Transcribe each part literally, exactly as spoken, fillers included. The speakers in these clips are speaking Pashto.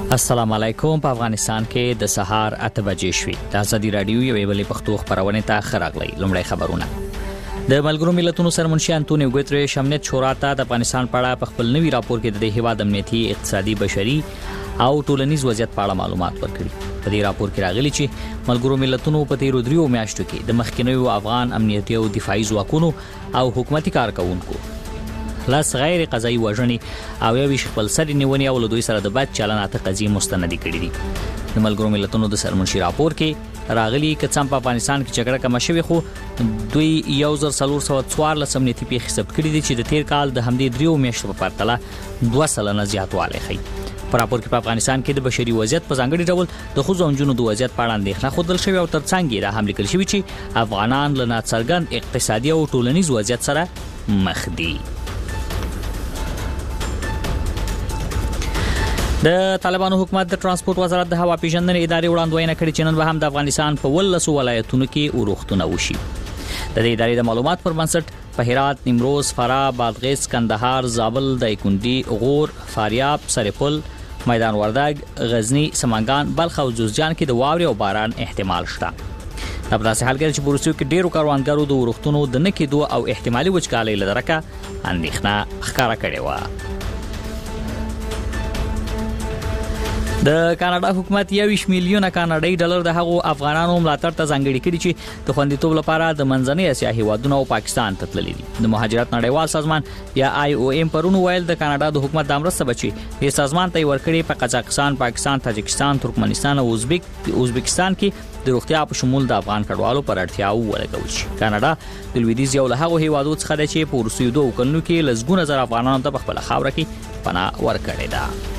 السلام علیکم. په افغانستان کې د سهار اته بجې شوې. د ازادي رادیو یوې بلې پښتو خبرونه ته خراغلی. لومړی خبرونه. د ملګرو ملتونو سرمنشي انټونیو ګوتریش امنیت شورا ته د افغانستان په اړه په خپل نوي راپور کې د هیواد امنیتي، اقتصادي، بشري او ټولنیز وضعیت په اړه معلومات ورکړي. په دې راپور کې راغلي چې ملګرو ملتونو په تیرو دریو میاشتو کې د مخکینیو افغان امنیتي او دفاعي ځواکونو او حکومتي کارکونکو لاس غیر قضایي وژنې او یو خپل سر نیونې او له دوی سره د بد چلن اته قضیې مستندې کړې دي. د ملګرو ملتونو د سرمنشي راپور کې راغلي چې څنګه په افغانستان کې جګړه کم شوې، خو دوی یو زر څلور سوه څوارلس امنیتي پیښې ثبت کړې دي چې د تیر کال د همدې دریو میاشتو په پرتله دوه سلنه زیاتوالی ښیي. په راپور کې په افغانستان کې د بشري وضعیت په ځانګړي ډول د ښځو او نجونو د وضعیت په اړه اندېښنه ښودل شوې او ترڅنګ یې دا هم لیکل شوي چې افغانان له ناڅرګند اقتصادي او ټولنیز وضعیت سره مخ دي. د طالبانو حکومت د ترانسپورت وزارت د هوا پیژندنې ادارې وړاندوینه کړې چې نن به هم د افغانستان په ولسو ولایتونو کې اورښتونه وشي. د دې ادارې د معلومات پر بنسټ په هرات، نیمروز، فراه، بادغیس، کندهار، زابل، دایکنډي، غور، فاریاب، سرپل، میدان وردګ، غزنی، سمنګان، بلخ او جوزجان کې د واورې او باران احتمال شته. دا په داسې حال کې چې په روسیو کې ډیرو کاروانګرو د اورښتونو د نه کېدو او احتمالي وچکالۍ له درکه اندېښنه ښکاره کړې وه. د کاناډا حکومت یویش میلیونه کاناډایي ډالر د هغو افغانانو ملاتړ ته ځانګړي کړي چې د خوندیتوب لپاره د منځنۍ اسیا هیوادونو او پاکستان ته تللي دي. د مهاجرت نړیوال سازمان یا آی او ایم پرونو ویل د کاناډا د حکومت د مرسته بچي د سازمان ته ورکړي په قزاقستان، پاکستان، تاجکستان، ترکمنستان او ازبک ازبکستان کې د روغتیا په شمول د افغان کډوالو پر اړتیاو ولګول شي. کاناډا د لویدیځ یو له هغو هیوادو څخه دی چې په روسیو دوه کلونو کې لسګونه زره افغانانو ته په خپل خاوره کې پناه ورکړې ده.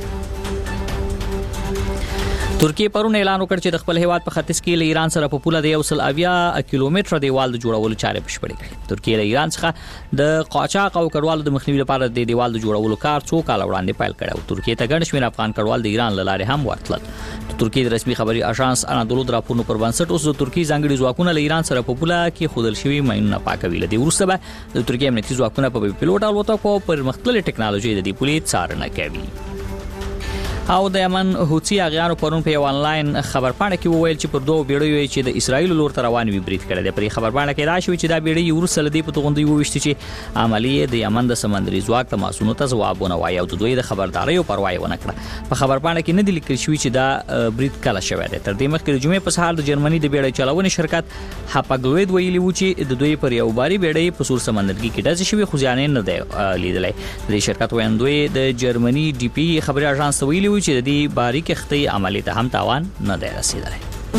ترکیه پرون اعلان وکړ چې د خپل هیواد په ختیځ کې له ایران سره په پوله د یو سل اویا کیلومتره دیوال د جوړولو چارې بشپړې کړې. ترکیه له ایران څخه د قاچاق او کډوالو د مخنیوي لپاره د دیوال د جوړولو کار څو کال وړاندې پیل کړ او ترکیه ته ګڼ شمېر افغان کډوال د ایران له لارې هم ورتلل. د ترکیه د رسمي خبري اژانس انادولو د راپورونو پر بنسټ اوس د ترکیه ځانګړي ځواکونه له ایران سره په پوله کې خودل شوي ماینونه پاکوي. له دې وروسته به د ترکیه امنیتي ځواکونه په پیلوټ الوتکو پر مختلفې ټکنالوژي د دې پولې څارنه کوي. او د یمن حوثي اغیارو پرون په یو انلاین خبرپاڼه کې وویل چې پر دوه بیړیو چې د اسرایل لور ته روان وي برید کړی دی. په خبرپاڼه کې راشي چې دا بیړۍ ورسره د په توغندي وویشتي چې عملیه د یمن د سمندري ځواک ته ماسونو ته ځواب ونه وایي او د دوی د خبرداري او پروا ونه کړه. په خبرپاڼه کې نه دی لیکل شوی چې دا برید کله شوی دی. تر دې مخکې د جمعې په سهار د جرمني د بیړۍ چلونې شرکت هاپاګلوید ویلي و چې د دوی پر یو باري بیړۍ په سور سمندرګي کې ډزې شوې خو ځان نه دی لیدلی. د شرکت ویاندوی د جرمني ډي پی خبري اژانس ویلي و چې د دې باري کښتۍ عملی ته هم تاوان نه دی رسیدلی.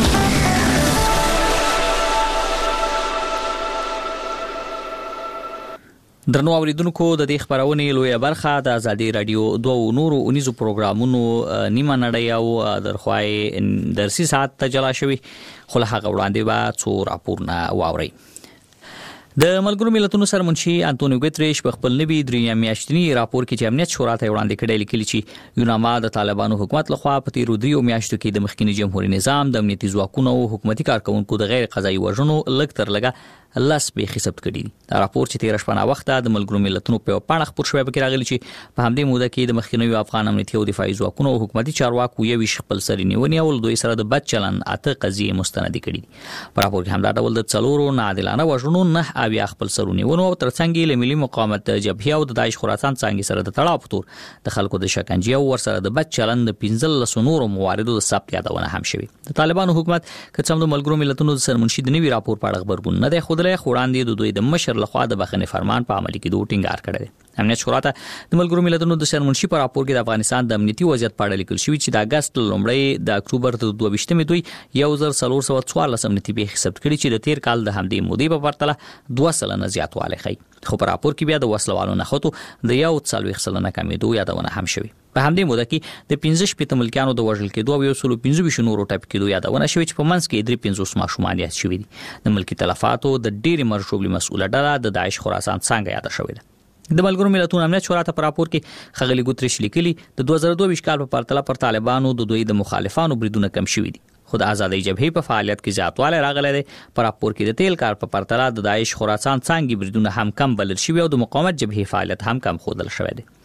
درنو اوریدونکو، د دې خبرونې لویه برخه د ازادي رادیو دوه نورو اونیزو پروګرامونو نیمه نړۍ او درخوای درسي ساعت ته جلا شوي، خو له هغه وړاندې به څو راپورونه واورئ. د ملګرو ملتونو سرمنشي انټونیو ګوتریش په خپل نوي دریم میاشتني راپور کې چې امنیت شورا ته وړاندې کړی لیکلي چې یوناما د طالبانو حکومت لخوا په تیرو دریو میاشتو کې د مخکنی جمهوریت نظام د امنیتي ځواکونو او حکومتي کارکونکو د غیر قضایي وژنو لږ تر لږه لاس به ثبت کړي. دا راپور چې تیر شپه وخت د ملګرو ملتونو په پاڼه خبر شوی به راغلی چې په همدې موده کې د مخکنی افغان امنیتي او دفاعي ځواکونو او حکومتي چارواکو یو خپل سر نیونې او دوی سره د بد چلن اته قضیې مستندې کړي. په راپور کې هم دا ډول د څلورو ناعادلانه وژنو نه اویا خپل سرونه ونو او ترڅنګ له ملي مقاومت جبهه او د داعش خراسان څنګه سره د تړاو په تور د خلکو د شکنجې او ورسره د بد چلن د پنځلس نورو مواردو د ثبت یادونه هم شوی. د طالبانو حکومت کڅم د ملګرو ملتونو د سرمنشي د نوي راپور په اړه خبرګون نه دی خوده خوراندې د دوی د مشر لخوا د بخښنې فرمان په عملي کې دوه ټینګار کړی دی. امنیت شورا ته د ملګرو ملتونو د سرمنشي په راپور کې د افغانستان د امنیتي وضعیت په اړه لیکل شوی چې د اگست لومړی د اکتوبر د دوه ویشتمې دوی یو زر څلور سوه څوارلس امنیتي پیښې ثبت کړي چې د تیر کال د همدې مودې په پرتله دوه سلنه زیاتوالی ښیي. خو په راپور کې بیا د وسلوالو نښتو د یو څلوېښت سلنه کمېدو یادونه هم شوې. په همدې موده کې د پنځه شپېته ملکیانو د وژل کېدو او یو سل پنځه ویشت نورو ټپي کېدو یادونه شوې چې په منځ کې درې پنځوس ماشومان یاد شوي دي. د ملکي تلفاتو د ډېرې مرشوبلي مسؤله ډله د داعش خراسان څنګه یاده شوې ده. د ملګرو ملتونو امنیت شورا ته په راپور کې ښاغلي ګوتریش لیکلي د دوه زره دوه ویشت کال په پرتله پر طالبانو د دوی د مخالفانو بریدونه کم شوي دي. خو د آزادۍ جبهې په فعالیت کې زیاتوالی راغلی دی. په راپور کې د تیل کار په پرتله د داعش خراسان څنګه بریدونه هم کم بلل شوي او د مقاومت جبهې فعالیت هم کم ښودل شوی دی.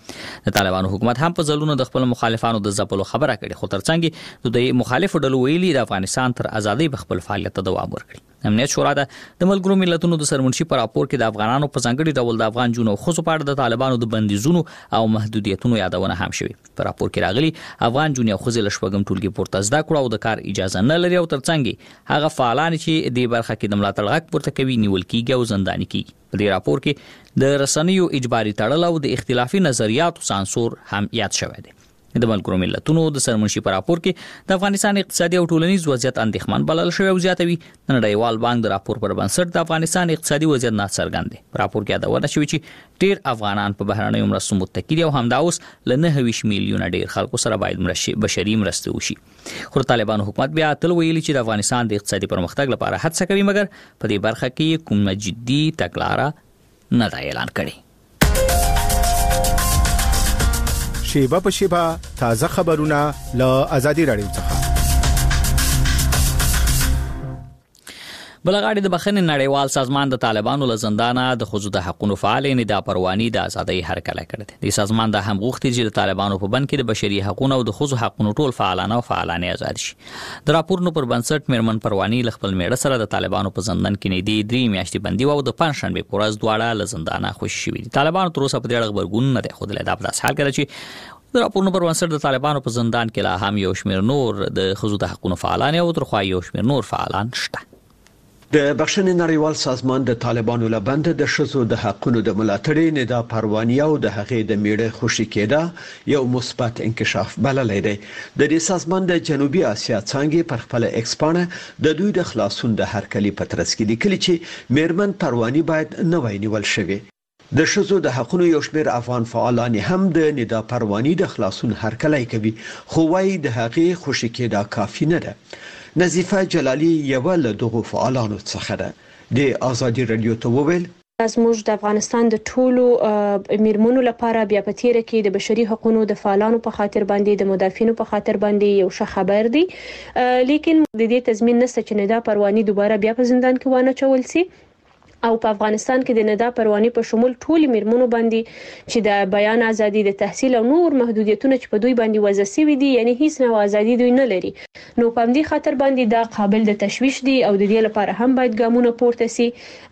د طالبانو حکومت هم په ځلونو د خپل مخالفانو د ځپلو خبره کړې، خو ترڅنګ د مخالفو ډلو ویلي د افغانستان تر ازادۍ به خپل فعالیت ته دوام ورکړي. امنیت شورا د ملګرو ملتونو د سرمنشي پر راپور کې د افغانانو په ځانګړي ډول د افغان جنونو خو په اړه د طالبانو د بندیزونو او محدودیتونو یادونه هم شوې. په راپور کې راغلي افغان جنونو خو له شپږم ټولګي پورته زده کړو او د کار اجازه نه لري، او ترڅنګ هغه فعالان چې د برخه کې د ملاتړ غږ پورته کوي نیول کیږي او زنداني کیږي. په دې راپور کې د رسنیو اجباري تړل او د اختلافي نظریاتو سانسور هم یاد شوی دی. د ملګرو ملتونو د سرمنشي په راپور کې د افغانستان اقتصادي او ټولنیز وضعیت اندېښمن بلل شوی او زیاتوي. نړیوال بانک د راپور پر بنسټ د افغانستان اقتصادي وضعیت ناڅرګند دی. په راپور کې یادونه شوې چې ډیر افغانان په بهرنیو مرستو متکی دي او همدا اوس له نهه ویشت میلیونه ډیر خلکو سره باید مرستې بشري مرستې وشي. خو طالبانو حکومت بیا تل ویلي چې د افغانستان د اقتصادي پرمختګ لپاره هڅه کوي، مګر په دې برخه کې کوم جدي تګلاره نه دا اعلان کړي. شیبه په شیبه تازه خبرونه له آزادي رادیو څخه. بلغاړي د بخښنې نړیوال سازمان د طالبانو له زندانه د ښځو د حقوقو فعال ندا پرواني د ازادۍ هرکلی کړی دی. د سازمان د هم غوښتي چې د طالبانو په بند کې د بشري حقوقو او د ښځو حقوقو ټول فعالان او فعالانې آزاد شي. د راپورونو پر بنسټ میرمن پرواني له خپل میړه سره د طالبانو په زندان کې نږدې درې میاشتې بندي او د پنځشنبه په ورځ دواړه له زندانه خوشي شوي دي. طالبانو تر اوسه په دې اړه خبرګون نه دی ښودلی. دا په داسې حال کې چې د راپورونو پر بنسټ د طالبانو په زندان کې لا هم یو شمېر نور د ښځو د حقوقو فعالان او تر خوا یو شمېر نور فعالان شته. د بخښنې نړیوال سازمان د طالبانو لبند د ښځو د حقوقو د ملاتړ ندا پرواني او د هغې د میړه خوشي کېده یو مثبت انکشاف بللی دی. د دې سازمان د جنوبي اسیا څنګه پر خپل ایکسپانه د دوی د خلاصون د هرکلی په ترڅ کې لیکلي چې میرمن پرواني باید نوې نیول شوی. د ښځو د حقوقو یو شمېر افغان فعالان هم د ندا پرواني د خلاصون هرکلی کوي، خو وايي د هغې خوشي کېده کافي نه ده. نظیفه جلالی یو له دغو فعالانو څخه ده. د آزادي رادیو ته وویل زموږ د افغانستان د ټولو میرمنو لپاره بیا په تیره کې د بشري حقوقو د فعالانو په خاطر باندې د مدافعینو په خاطر باندې یو ښه خبر دی، لیکن د دې تضمین نشته چې ندا پرواني دوباره بیا په زندان کې وانه چول سي او په افغانستان کې د ندا پرواني په شمول ټول میرمنو باندې چې د بیان ازادي، د تحصیل او نور محدودیتونه چې په دوی باندې وضع شوي دي، یعنی هیڅ نوع ازادي دوی نه لري. نو په دې خاطر باندې دا قابل د تشویش دي او د دې لپاره هم باید ګامونه پورته سي.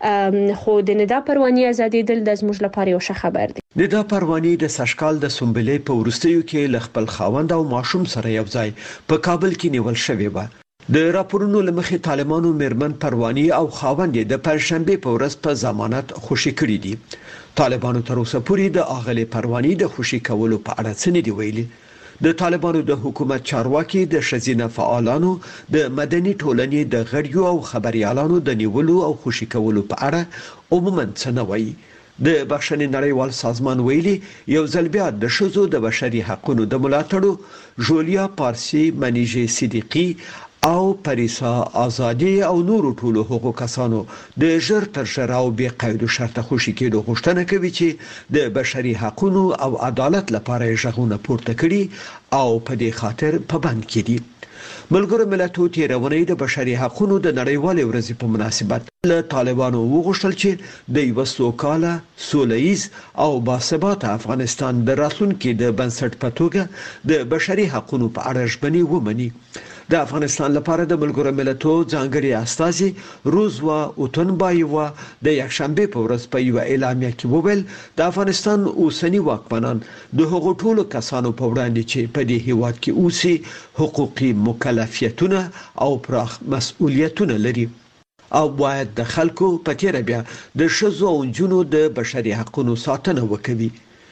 خو د ندا پرواني ازادي دل د زموږ لپاره یو ښه خبر دی. ندا پرواني د سشکال د سنبلې په ورستیو کې ل خپل خاوند او ماشوم سره یو ځای په کابل کې نیول شوی و. د راپورونو لمخې طالبانو میرمن پرواني او خاوند د پنځشنبه په ورځ په ضمانت خوشي کړی دي. طالبانو تر اوسه پورې د اغلی پرواني د خوشي کولو په اړه څه نه دی ویلي. د طالبانو د حکومت چارواکي د ښځینه فعالانو د مدني ټولنې د غړیو او خبريالانو د نیولو او خوشي کولو په اړه عموما څه نه وایي. د بخښنې نړیوال سازمان ویلي یو ځل بیا د ښځو د بشري حقوقو د ملاتړو جولیا پارسي، منیژه صدیقي او پریسا آزادی او نورو ټولو حقوقو کسانو د ژر تر ژره او بې قید و شرطه خوشي کېدو غوښتنه کوي چې د بشري حقوقو او عدالت لپاره ژغورنه پورته کړي او په دې خاطر په بند کې دي. ملګرو ملتونو تیرونې د بشري حقوقو د نړیوالې ورځې په مناسبت له طالبانو وغوښتل چې د یو سوکاله، سولهییز او باثباته افغانستان د راتلونکي د بنسټ په توګه د بشري حقوقو په اړه ژمنې ومني. د افغانستان لپاره د ملګرو ملتونو ځانګړي استازي روزوا اوتنبایوا د یکشنبه په ورځ په یو اعلامیه کې وویل د افغانستان اوسنی واکمنان د هغو ټولو کسانو په وړاندې چې په دې هیواد کې اوسي حقوقي مکلفیتونه او پراخ مسؤلیتونه لري او باید د خلکو په تیر بیا د ښځو او نجونو د بشري حقوقو ساتنه وکړي.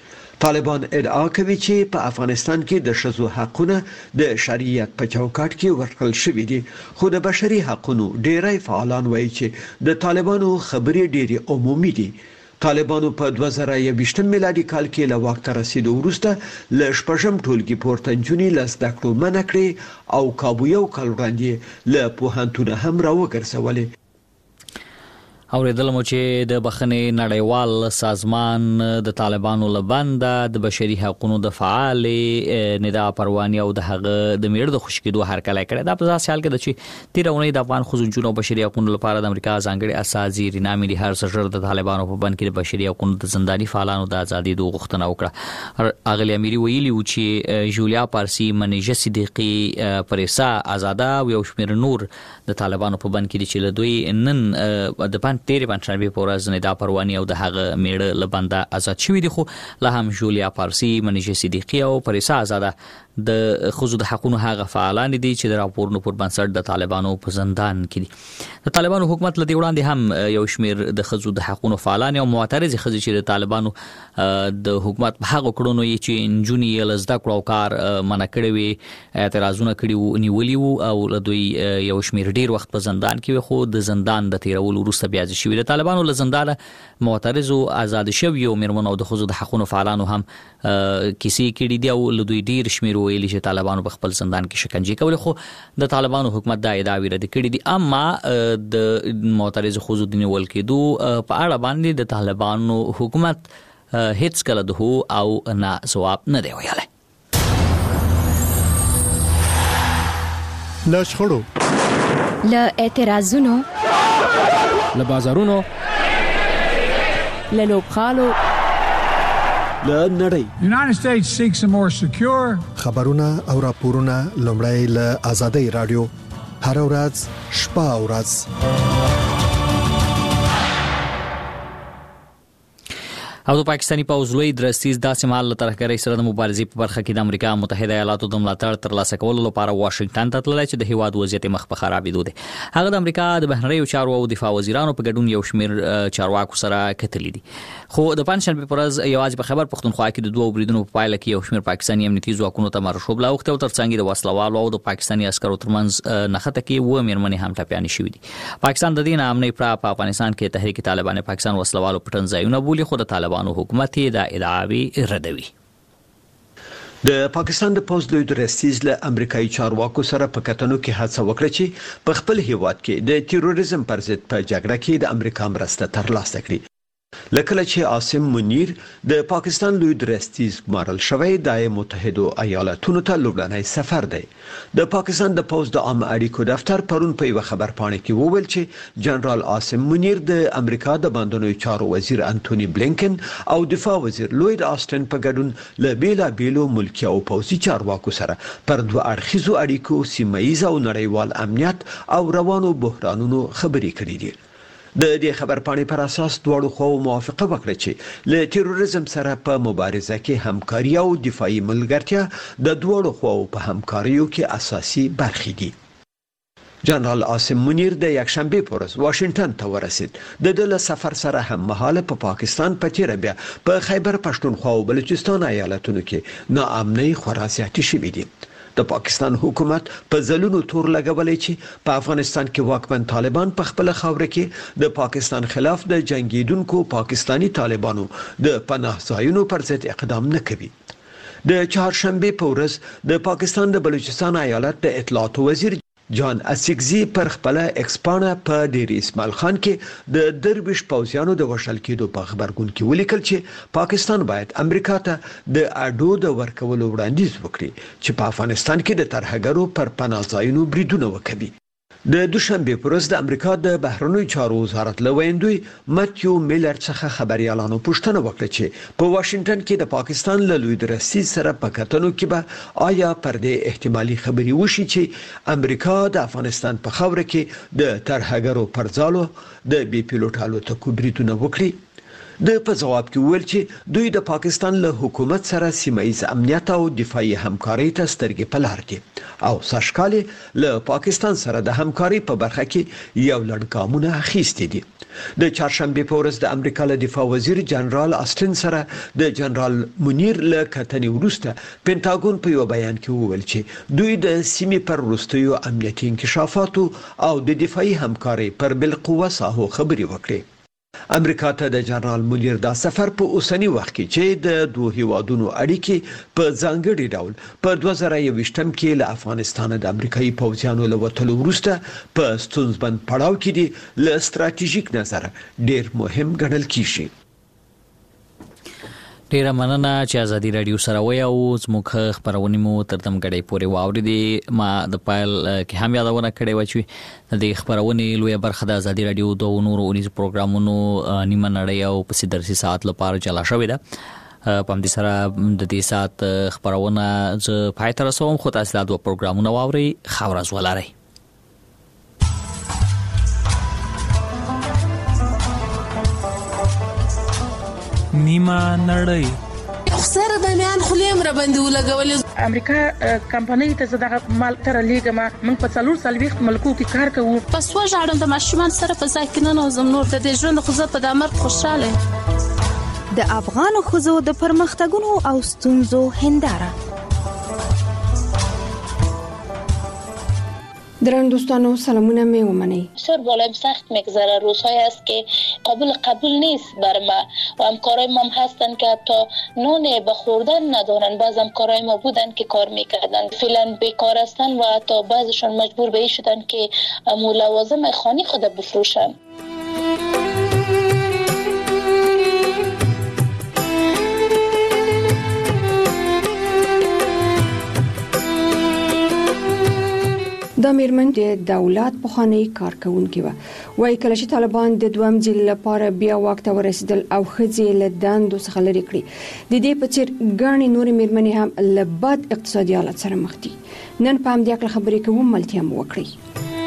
طالبان ادعا کوي چې په افغانستان کې د ښځو حقونه د شریعت په چوکاټ کې ورکړل شوي دي، خو د بشري حقوقو ډیری فعالان وایي چې د طالبانو خبرې ډیري عمومي دي. طالبانو په دوه زره یوویشتم میلادي کال کې له واک ته رسیدو وروسته له شپږم ټولګي پورته نجونې له زده کړو منع کړې او کابو یو کال وړاندې له پوهنتونه هم راوګرځولې. اوریدل مو چې د بخښنې نړیوال سازمان د طالبانو لبنده د بشري حقوقو د فعال ندا پرواني او د هغه د میړه د خوشکېدو هرکلی کړی دا په ځا سیال کې د چې تیرونی د افغان خزونجونو بشري حقوقو لپاره د امریکا ځانګړي اساسي رینامي د هر سجر د طالبانو په بند کې د بشري حقوقو د زنداني فعالانو د ازادي د غوښتنه وکړه. اغلی اميري ویلي و چې جولیا پارسي منیجه صدیقي پریسا آزاده او یو شمېر نور د طالبانو په بند کې چې لدوی نن د پان تیری پنځشنبه په ورځ ندا پرواني او د هغه میړه لبنده آزاد شوی دي خو لا هم جولیا پارسي منیجه صدیقي او پریسا آزاده د خزو د حقوقو هغه فعالان دي چې د راپورونو پر بنسټ د طالبانو په زندان کې دي. د طالبانو حکومت لدی وړاندې هم یو شمېر د خزو د حقوقو فعالان او معترض خزي چې د طالبانو د حکومت په هغه کړونو یې چې انجونی لزدا کړو کار منع کړی وي اعتراضونه کړي وو نیولي وو او لدوی یو شمېر ډیر وخت په زندان کې خو د زندان د تیرول وروسته بیا شوی د طالبانو له زندانه معترض او آزاد شوی او مرمن او د خزو د حقوقو فعالانو هم کیسې کړي دي او لدوی ډیر شمېر ویلي چې طالبانو په خپل زندان کې شکنجه کول خو د طالبانو حکومت دا ادعا رد کړې دي اما د معترض خزو د نیول کېدو په اړه باندې د طالبانو حکومت هیڅ کله د هو او نه جواب نه دی ویلای. له شخړو له اعتراضونو له بازارونو له لوبخالو له نړۍ The United States seeks a more secure خبرونه او راپورونه لومړی له آزادۍ رادیو هر ورځ شپه او ورځ او د پاکستاني پوځ لوی درستیز داسې مهال له ترهګرۍ سره د مبارزې په برخه کې د امریکا متحده ایالاتو د ملاتړ ترلاسه کولو لپاره واشنگټن ته تللی چې د هیواد وضعیت مخ په خرابېدو دی. هغه د امریکا د بهرنیو چارو او دفاع وزیرانو په ګډون یو شمېر چارواکو سره کتلي دي خو د پنځشنبه په ورځ یوازې په خبر پښتونخوا کې د دوه بریدونو په پایله کې یو شمېر پاکستاني امنیتي ځواکونو ته مرشوب لا وخت او ترڅنګ د وسلوالو او د پاکستاني عسکرو ترمنځ نښته کې و میرمنې هم ټپيانې شوې دي. پاکستان د دې نه امنیت پر په افغانستان کې تحریک طالبان پاکستان وسلوالو پټن ځایونه بولي خو د طالبانو حکومت دا ادعاوی ردوي. د پاکستان د پوز لوی درستیز له امریکایي چارواکو سره په کتنو کې هڅه وکړه چې په خپل هیواد کې د تیروریزم پر ضد په جګړه کې د امریکا مرسته ترلاسه کړي. لکه چې عاصم منیر د پاکستان لوی درستیز ګمارل شوی د متحده ایالاتونو ته لومړنی سفر دی. د پاکستان د پوز د عام اړیکو دفتر پرون په یو خبر پاڼه کې وویل چې جنرال عاصم منیر د امریکا د باندنوي چارو وزیر انټونی بلینکن او دفاع وزیر لوید آستن په ګډون له بیلا بیلو ملکی او پوزي چارواکو سره پر دوه اړخیزو اړیکو سیمایي او نړیوال امنیت او روانو بحرانونو خبرې کړې دي. د دې خبر پاڼې پر اساس دواړو خو موافقه وکړه چې له تیروریزم سره په مبارزه کې همکاري او دفاعي ملګرتیا د دواړو خو په همکاریو کې اساسي برخې دي. جنرال عاصم منیر د یکشنبه په ورځ واشنگټن ته ورسید. د دې سفر سره هم مهاله په پاکستان په تیر بیا په خیبر پښتونخوا او بلوچستان ایالتونو کې ناامنۍ خورا زیاتې شوې دي. د پاکستان حکومت په ځلونو تور لګولې چې په افغانستان کې واکمن طالبان په خپل خاور کې د پاکستان خلاف د جنگیدونکو پاکستانی طالبانو د پناه ځایونو پر ضد اقدام نه کوي. د چهارشنبه په ورځ د پاکستان د بلوچستان ایالت د اطلاعات وزیر جان اسیکزي پر خپل ایکسپانه په ډیر اسماعیل خان کې د درویش پوځیانو د وشل کېدو په خبرګون کې ولیکل چې پاکستان باید امریکا ته د اډو د ورکولو وړاندیز وکړي چې په افغانستان کې د ترهګرو پر پناه ځایونو بریدونه وکړي. د دوشنبه پر ورځ د امریکا د بهرنیو چارو وزارت لویندوی ماتیو میلر څخه خبريالانو پوښتنه وکړه چې په واشنگټن کې د پاکستان له لوی درستیز سره په کتنو کې به آیا پر دې احتمالي خبري وشي چې امریکا د افغانستان په خاور کې د ترهګرو پر ځالو د بي پيلوټ الوتکو بریدونه وکړي. د په جواب کې ویل چې دوی د پاکستان له حکومت سره سیمایي امنیت او دفاعي همکاري ته سترګې په لار دي او ساشکالي له پاکستان سره د همکاري په برخه کې یو لړ ګامونه اخیستي دي. د چهارشنبه په ورځ د امریکا له دفاع وزیر جنرال آستن سره د جنرال منیر له کتنې وروسته پینټاګون په یو بیان کې وویل چې دوی د سیمې پر وروستیو امنیتي انکشافاتو او د دفاعي همکاري پر بالقوه ساحو خبري وکړي. امریکا ته د جنرال مونیر دا سفر په اوسنی وخت کې چې د دوه هیوادونو اړیکې په ځانګړي ډول په دوه زره یوویشتم کې له افغانستان د امریکایي پوځیانو له وتلو وروسته په ستونزمن پړاو کې دي له ستراتیژیک نظر ډیر مهم ګڼل کیږي. ډیره مننه چې ازادي رادیو سره وای او زموږ خبرونه مو تر دم غړې پورې واوریدي. ما د پایل کې هم یادونه کړې و چې د خبرونه لوی برخه د ازادي رادیو دوه نورو اونیز پروګرامونو نیمه نړۍ او په درسي ساعت لپاره چلا شوې ده. په دې سره د دې ساعت خبرونه ز پای تر سوم خو تاسو د پروګرامونو واوري خبره زولاري. نیمه نړۍ خسر د میان خلیم را باندې ولګول. امریکا کمپنۍ ته زداغه مال تر لیګما من په څلور سالويخت ملکو کې کار کوو. پس وژاړم د ماشومان سره په ځای کې نه نوزم نور د ژوند خو زه په دمر خوشاله. د افغان خوځو د پرمختګونو او ستونزو هنداره. درن دوستانو سلامونه می ومنی. بسیار بالایم سخت میگذره. روزهایی است که قابل قبول نیست بر ما و همکارای ما هم هستن که حتی نون به خوردن ندارن. بعض همکارای ما بودن که کار میکردن فعلا بیکار هستن و حتی بعضشون مجبور به این شدن که لوازم خانه خود بفروشن. د میرمن د دولت په خاني کارکونکو و وای کله چې طالبان د دوام ځل لپاره بیا وخت ورسېدل او خځې له دندو څخه لري کړی. د دې په څیر غاڼې نور میرمنې هم له بد اقتصادي حالت سره مخ دي. نن په همدې اړه خبرې کوم ملتیا مو وکړي.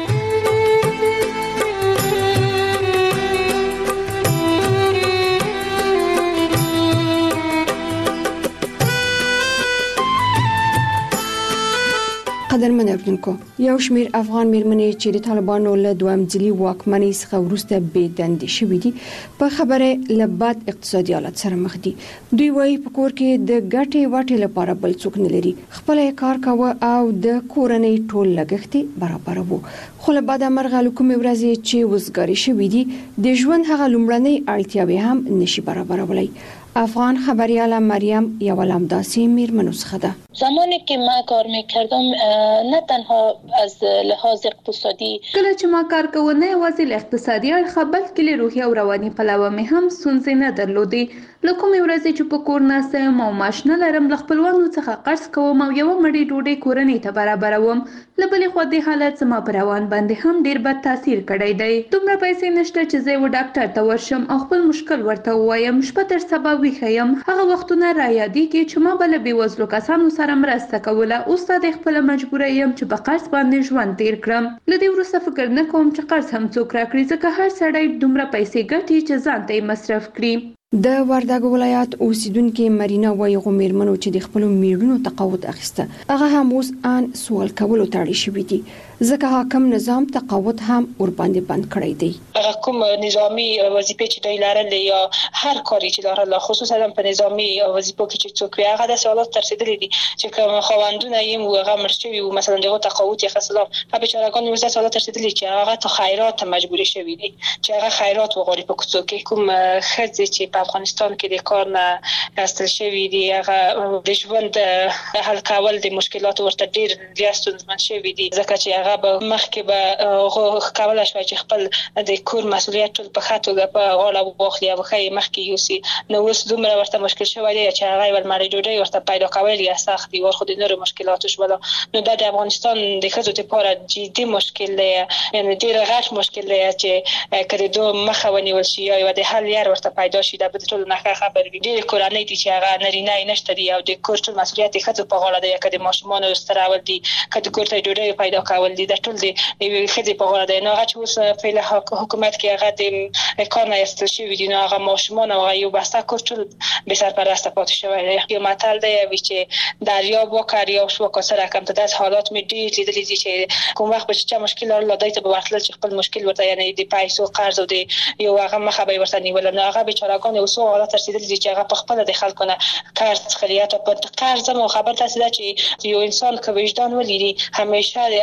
قدرمن اوریدونکو، یو شمیر افغان میرمنې چې د طالبانو له دوام ځلي واکمنۍ څخه وروسته بې دندې شوې دي په خبره له بد اقتصادي حالت سره مخ دي. دوی وايي په کور کې د ګټې واټې لپاره بل څوک نه لري. خپل کار کاوه او د کورنۍ ټول لګښت برابر وو. خو له بعد مرغه کومې ورځې چې وزګاری شوې دي د ژوند هغه لومړنۍ اړتیاوې هم نشي برابرولای. افغان خبریال مریم یو لامداسی میرمنو څخه ده. زمانی که ما کار میکردم نه تنها از لحاظ اقتصادی کله چې ما کار کوم نه یوازې له اقتصادي اړخه بلکې له روحي او رواني پلوه مې هم ستونزې نه درلودې. له کومې ورځې چې په کور ناسته یم او معاش نه لرم له خپلوانو څخه قرض کوم او یوه مړۍ ډوډۍ کورنۍ ته برابروم. له بلې خوا دې حالت زما په روان باندې هم ډېر بد تاثیر کړی دی. دومره پیسې نشته چې زه یو ډاکټر ته ورشم او خپل مشکل ورته ووایم. شپه تر سبا ویښه یم. هغه وختونه را یادېږي چې ما به له بېوزلو کسانو سره مرسته کوله. اوس دا د خپله مجبوره یم چې په قرض باندې ژوند تېر کړم. له دې وروسته فکر نه کوم چې قرض هم څوک راکړي ځکه هر سړی دومره پیسې ګټي چې ځان ته یې مصرف کړي. د وردګ ولایت اوسیدونکو مرینا وایي غومرمنو چې د خپل میړونو تقاعد اخیسته هغه هم اوس ان سوال کولو ته اړ شوی دي ځکه حاکم نظام تقاعد هم ور باندې بند کړی دی. هغه کوم نظامی وظیفه چې دوی لرل یا هر کاری چې لرل خصوصا په نظامی وظیفو کې چې څوک هغه د سوالات ترسیدلې دي چې کوم خواندونه یې موږ مرشوي او مثلا دغه تقاعد یې خاصلام په بیچارهګان موږ سوالات ترسیدلې چې هغه ته خیرات مجبور شوی دي چې هغه خیرات وغوړي په کوڅو کې کوم خځې چې په افغانستان کې د کار نه استل شوی دي هغه د ژوند حل کول د مشکلات ورته ډیر ریاستونمن شوی دي ځکه چې هغه به مخکې به هغه کولای شي چې خپل د کور مسؤلیت ټول په خاطر په غاړه واخلي او خې مخکې یوسي. نو اوس دومره ورته مشکل شوی دی چې هغه ول مړ ډوډۍ ورته پیدا کول یې سخت دي او خو د نورو مشکلاتو شول. نو د افغانستان د خځو لپاره جدي مشکل دی یعنی ډیر غټ مشکل دی چې کله دوه مخه ونیول شي یا د حل یار ورته پیدا شي د ټول نه خبر وي. ډیر کورنۍ دي چې هغه نارینه نشته دی او د کور ټول مسؤلیت خځو په غاړه دی کله ماشومان استراول دي کله کور ته ډوډۍ پیدا کول دي د ټول دی خځې په غاړه دی. نو هغه چې اوس فعلا حکومت کې هغه د کار نه استل شوی دي نو هغه ماشومان او یو بسته کور ټول به سرپرست پاتې شوی دی. یو متل دی چې دریا وکړ یا شو کسر کم ته د حالات می ډیر لیدلې دي چې کوم وخت به چې مشکل لري ته به ورتل چې خپل مشکل ورته یعنی د پیسو قرض او د یو هغه مخه به ورته نیول. نو هغه بیچارهګان اوس حالات ترسیدلې دي چې هغه په خپل د خلکو نه قرض خلیات په قرض مو خبر تاسو چې یو انسان که وجدان ولري همیشه هغه څوک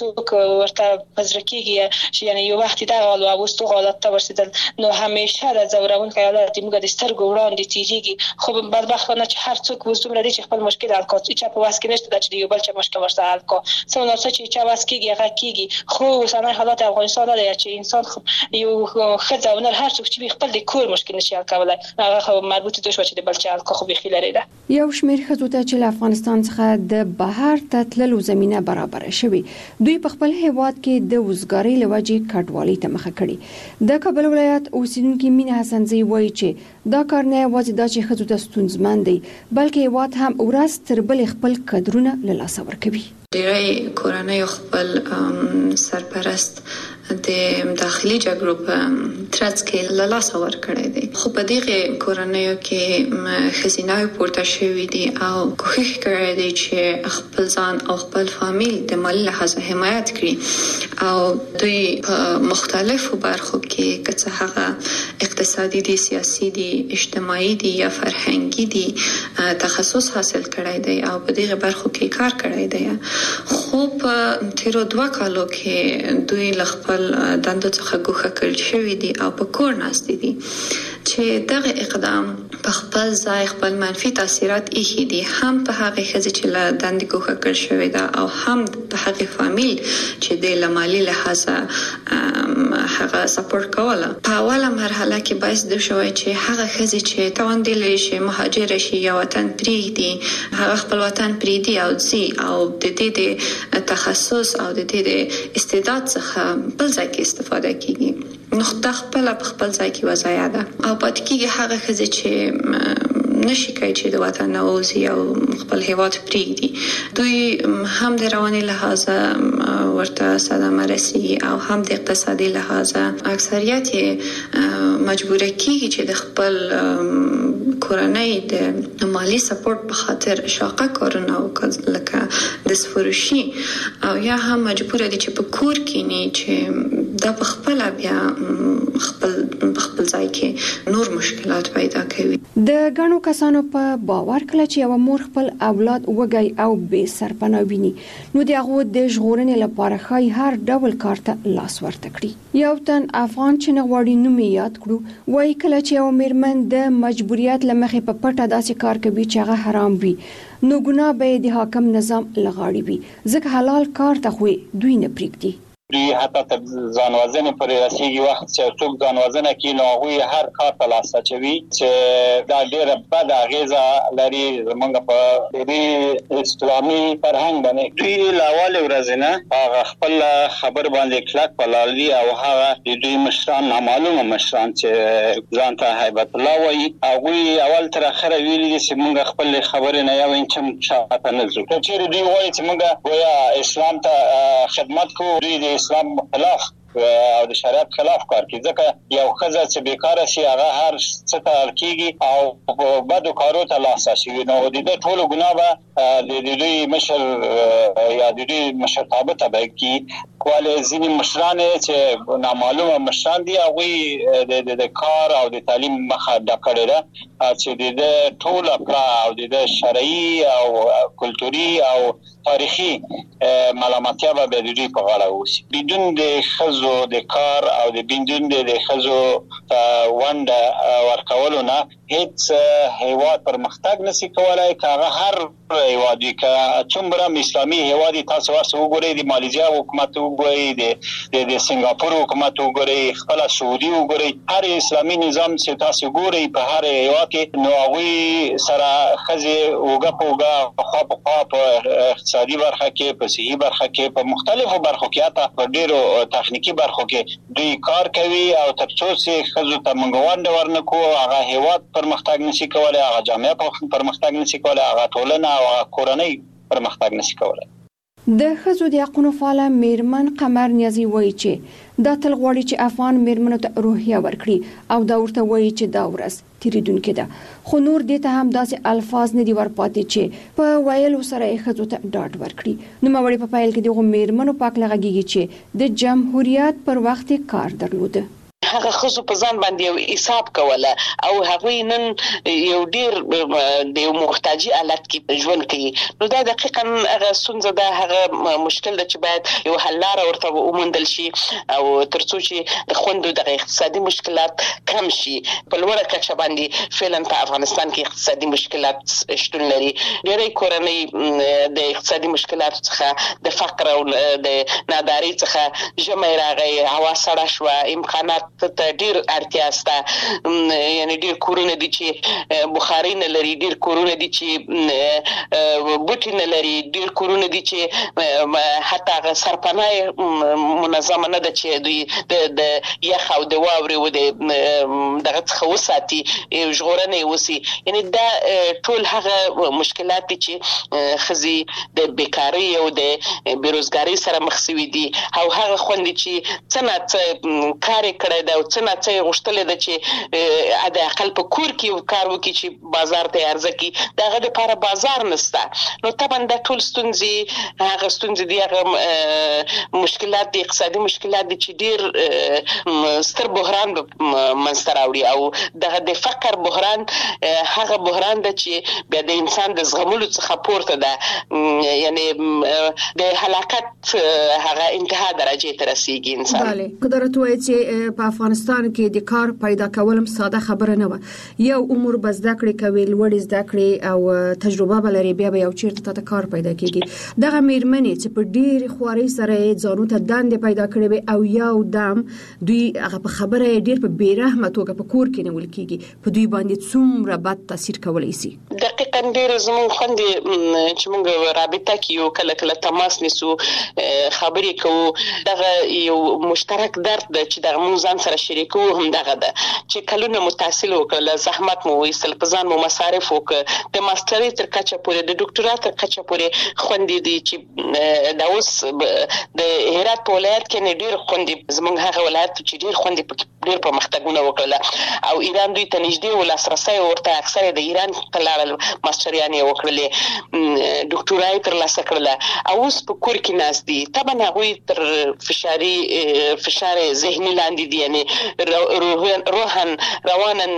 څوک ورته پزرکیږي چې یعنی یو وخت دا غلو اوستو غلط ته ورسېدل نو همیشه د زورون خیالات موږ د سترګو وړاندې تیریږي خو بدبختانه چې هر څوک وزوم لري چې خپل مشکل حل کوي چې په واسه کې نشته چې یو بل چې مشکل ورته حل کوي څو نو چې چې واسه کېږي هغه کېږي خو اوسنۍ حالات افغانستان دی چې انسان یو خځه ونر هر څوک چې خپل د کور مشکل نشي حل کولای هغه خو مربوط دي شو چې د بل چا حل کوي خو به لري ده یو شمېر ښځو ته چې له افغانستان څخه د بهر ته تللو زمينه برابر شوي دوی په خپل هیواد کې د وزګاری لوجې کډوالۍ ته مخه کړي د کابل ولایت اوسیدونکو مینه حسنزی وایي چې دا کار نه یوازې د چې ښځو ته ستونزمن دی بلکې هیواد هم ورځ تر بلې خپل قدرونه له لاسه ورکوي ډیری کورنۍ خپل سرپرست د داخلي جګړو په ترڅ کې له لاسه ورکړی دی خو په دغه کورنۍ کې خزینه پورته شوې دي او کوښښ کړی دی چې خپل ځان او خپل فامیل د مالی لحاظ حمایت کړي او دوی په مختلفو برخو کې که هغه اقتصادي دي سیاسي دي اجتماعي دي یا فرهنګي دي تخصص حاصل کړی دی او په دغه برخو کې کار کړی دی خو په تیرو دوه کالو کې دوی خپل دندو څخه ګوښه کړل شوی دي او په کور ناست دي چې دغه اقدام په خپل ځای خپل منفي تاثیرات ایښي دي هم په هغه ښځې چې له دندې ګوښه کړل شوې ده او هم په هغه فامیل چې د لمالي لحاظه هغه سپورټ کوله په اوله مرحله کې باعث د شوی چې هغه ښځې چې توانده لري چې مهاجر شي یا وطن پرېږدي هغه خپل وطن پرېږدي او ځي او د دې د تخصص او د دې د استعداد څخه بل ځای کې استفاده کیږي نو خپل په خپل ځای کې وضعیت ده او پاتې کېږي هغه ښځې چې نشي کوي چې د وطن اوسي او خپل هیواد پرېږدي دوی هم د رواني لحاظ ورته صدمه رسي او هم د اقتصادي لحاظ اکثریت مجبور کیږي چې د خپل کورنۍ د مالی سپورټ په خاطر شاقه کارونه وکړي لکه د سفروشي او یا هم مجبور دي چې په کور کې نه چې دا په خپل بیا خپل خپل ځای کې نور مشکلات پیدا کوي د غنو کسانو په باور کله چې یو مور خپل اولاد وګي او به سرپناه ویني نو د هغه د ژغورنې لپاره خای هر ډول کار ته لاس ورته کړی یو تن افغان چې نغواړي نوم یاد کړو وای کله چې یو میرمن د مجبوریت لمخې په پټه داسې کار کوي چې هغه حرام وي نو ګناه به د حاکم نظام لغاړي وي ځکه حلال کار ته خو دوی نه پریږدي دوی حتی ته ځانوازنې پرې رسېږي وخت چې څوک ځانوازنه کوي نو هغوی هر کار ته لاس اچوي چې دا ډېره بده اغېزه لري زموږ په دې اسلامي فرهنګ باندې دوی له اولې ورځې نه هغه خپل خبر باندې کلک ولاړ دي او هغه د دوی مشران نامعلومه مشران چې ځان ته هیبت الله وایي هغوی اول تر اخره ویلي دي چې موږ خپل خبرې نه یو انچ شاته نه ځو که چېرې دوی وایي چې موږ گویا اسلام ته خدمت کوو دوی د اسلام خلاف او د شریعت خلاف کار کوي ځکه یو ښځه چې بیکاره شي هغه هر څه ته اړ کېږي او په بدو کارو ته لاس اچوي نو د دې ټولو ګناه به د دوی مشر یا د دوی مشرتابه تبع کړي ولې ځینې مشران چې نامعلومه مشران دي هغوی د کار او د تعلیم مخه ډک کړې ده چې د ټوله کړه او د شرعي او کلتوري او تاریخي ملامتیا به د دوی په غاړه اوسي بدون د ښځو د کار او د بدون د ښځو ونډه ورکولو نه هیڅ هیواد پرمختګ نشي کولای که هغه هر هیواد وي که څومره اسلامي هیواد تاسو ورسره وګورئ د مالیزیا حکومت وګورئ د د سنگاپور حکومت وګورئ خپل سعودي وګورئ هر اسلامي نظام چې تاسو ګورئ په هر هیواد کې نو هغوی سره ښځې اوږه په اوږه خوا په خوا په اقتصادي برخه کې په صحي برخه کې په مختلفو برخو کې حتی په ډېرو تخنیکي برخو کې دوی کار کوي او تر څو چې ښځو ته موږ ونډه ورنکړو هغه هیواد پرمختګ نشي کولای هغه جامعه پرمختګ نشي کولای هغه ټولنه او هغه کورنۍ پرمختګ نشي کولای د ښځو د حقونو فعاله میرمن قمر نیازي وایي چې دا تل غواړي چې افغان میرمنو ته روحیه ورکړي او دا ورته وایي چې دا ورځ تیریدونکې ده خو نور دې ته هم داسې الفاظ نه دي ورپاتې چې په ویلو سره یې ښځو ته ډاډ ورکړي نوموړې په پیل کې دغو میرمنو په هکله غږېږي چې د جمهوریت پر وخت کار درلوده هغه خزو په ځان باندې یو حساب کوله او هغه نن یو ډیر د یو محتاجي حالت کې ژوند کوي. نو دا دقیقاً هغه ستونزه ده، هغه مشکل ده چې باید یو حل لاره ورته وموندل شي او ترڅو چې د خوندو د اقتصادي مشکلات کم شي. په لوړه کچه باندې فعلا په افغانستان کې اقتصادي مشکلات شتون لري. ډېری کورنۍ د اقتصادي مشکلاتو څخه د فقر او د نادارۍ څخه ژمی راغی، هوا سړه شوه، امکانات ته ډېر اړتیا شته. یعنی ډېر کورونه دي چې بخاري نه لري، ډېر کورونه دي چې بوټي نه لري، ډېر کورونه دي چې حتی هغه سرپناه منظمه نه ده چې دوی د یخ او د واورې و د دغه څخه وساتي، ژغورنه یې وسي. یعنی دا ټول هغه مشکلات دي چې ښځې د بیکارۍ او د بېروزګارۍ سره مخ شوي دي او هغه خوندې چې څه نه څه کار یې کړی ده او څه نه څه یې غوښتلی ده چې د اقل په کور کې کار وکړي چې بازار ته یې عرضه کړي، د هغه دپاره بازار نشته. نو طبعا دا ټول ستونزې هغه ستونزې دي، هغه مشکلات دي، اقتصادي مشکلات دي چې ډېر ستر بحران منځته راوړي. او دغه د فقر بحران هغه بحران ده چې بیا د انسان د زغملو څخه پورته ده، یعنی د هلاکت هغه انتها درجې ته رسیږي انسان. بله، قدرت وایي چې په افغانستان کې د کار پیدا کول ساده خبره نه وه. یو عمر به زده کړې کوي، لوړې زده کړې او تجربه به لري، بیا به یو چیرته ته کار پیدا کېږي. دغه میرمنې چې په ډېرې خوارۍ سره ځانو ته دندې پیدا کړې وي او یو دم دوی هغه په خبره ډېر په بېرحمه توګه په کور کې نیول کېږي، په دوی باندې څومره بد تاثیر کولی شي؟ دقیقاً ډېر زموږ خوندې چې موږ رابطه کې یو کله کله تماس نیسو، خبرې کوو، دغه یو مشترک درد ده چې دغه موږ ځان سره شریکو هم دغه ده چې کلونه مو تحصیل وکړل، زحمت مو وایستل، په ځان مو مصارف وکړ، د ماسترۍ تر کچه پورې، د ډاکټرا تر کچه پورې خوندې دي چې دا اوس د هرات په ولایت کې نه ډېر خوندې، زموږ هغه ولایت چې ډېر خوندې پکې ډېر پرمختګونه وکړل او ایران دوی ته نږدې و، لاسرسی ورته اکثره د ایران ته لاړل، ماستریانې یې وکړلې، ډاکټرا یې ترلاسه کړله او اوس په کور کې ناست دي. طبعا هغوی تر فشاري فشار ذهني لاندې دي، یعنې روحن روانن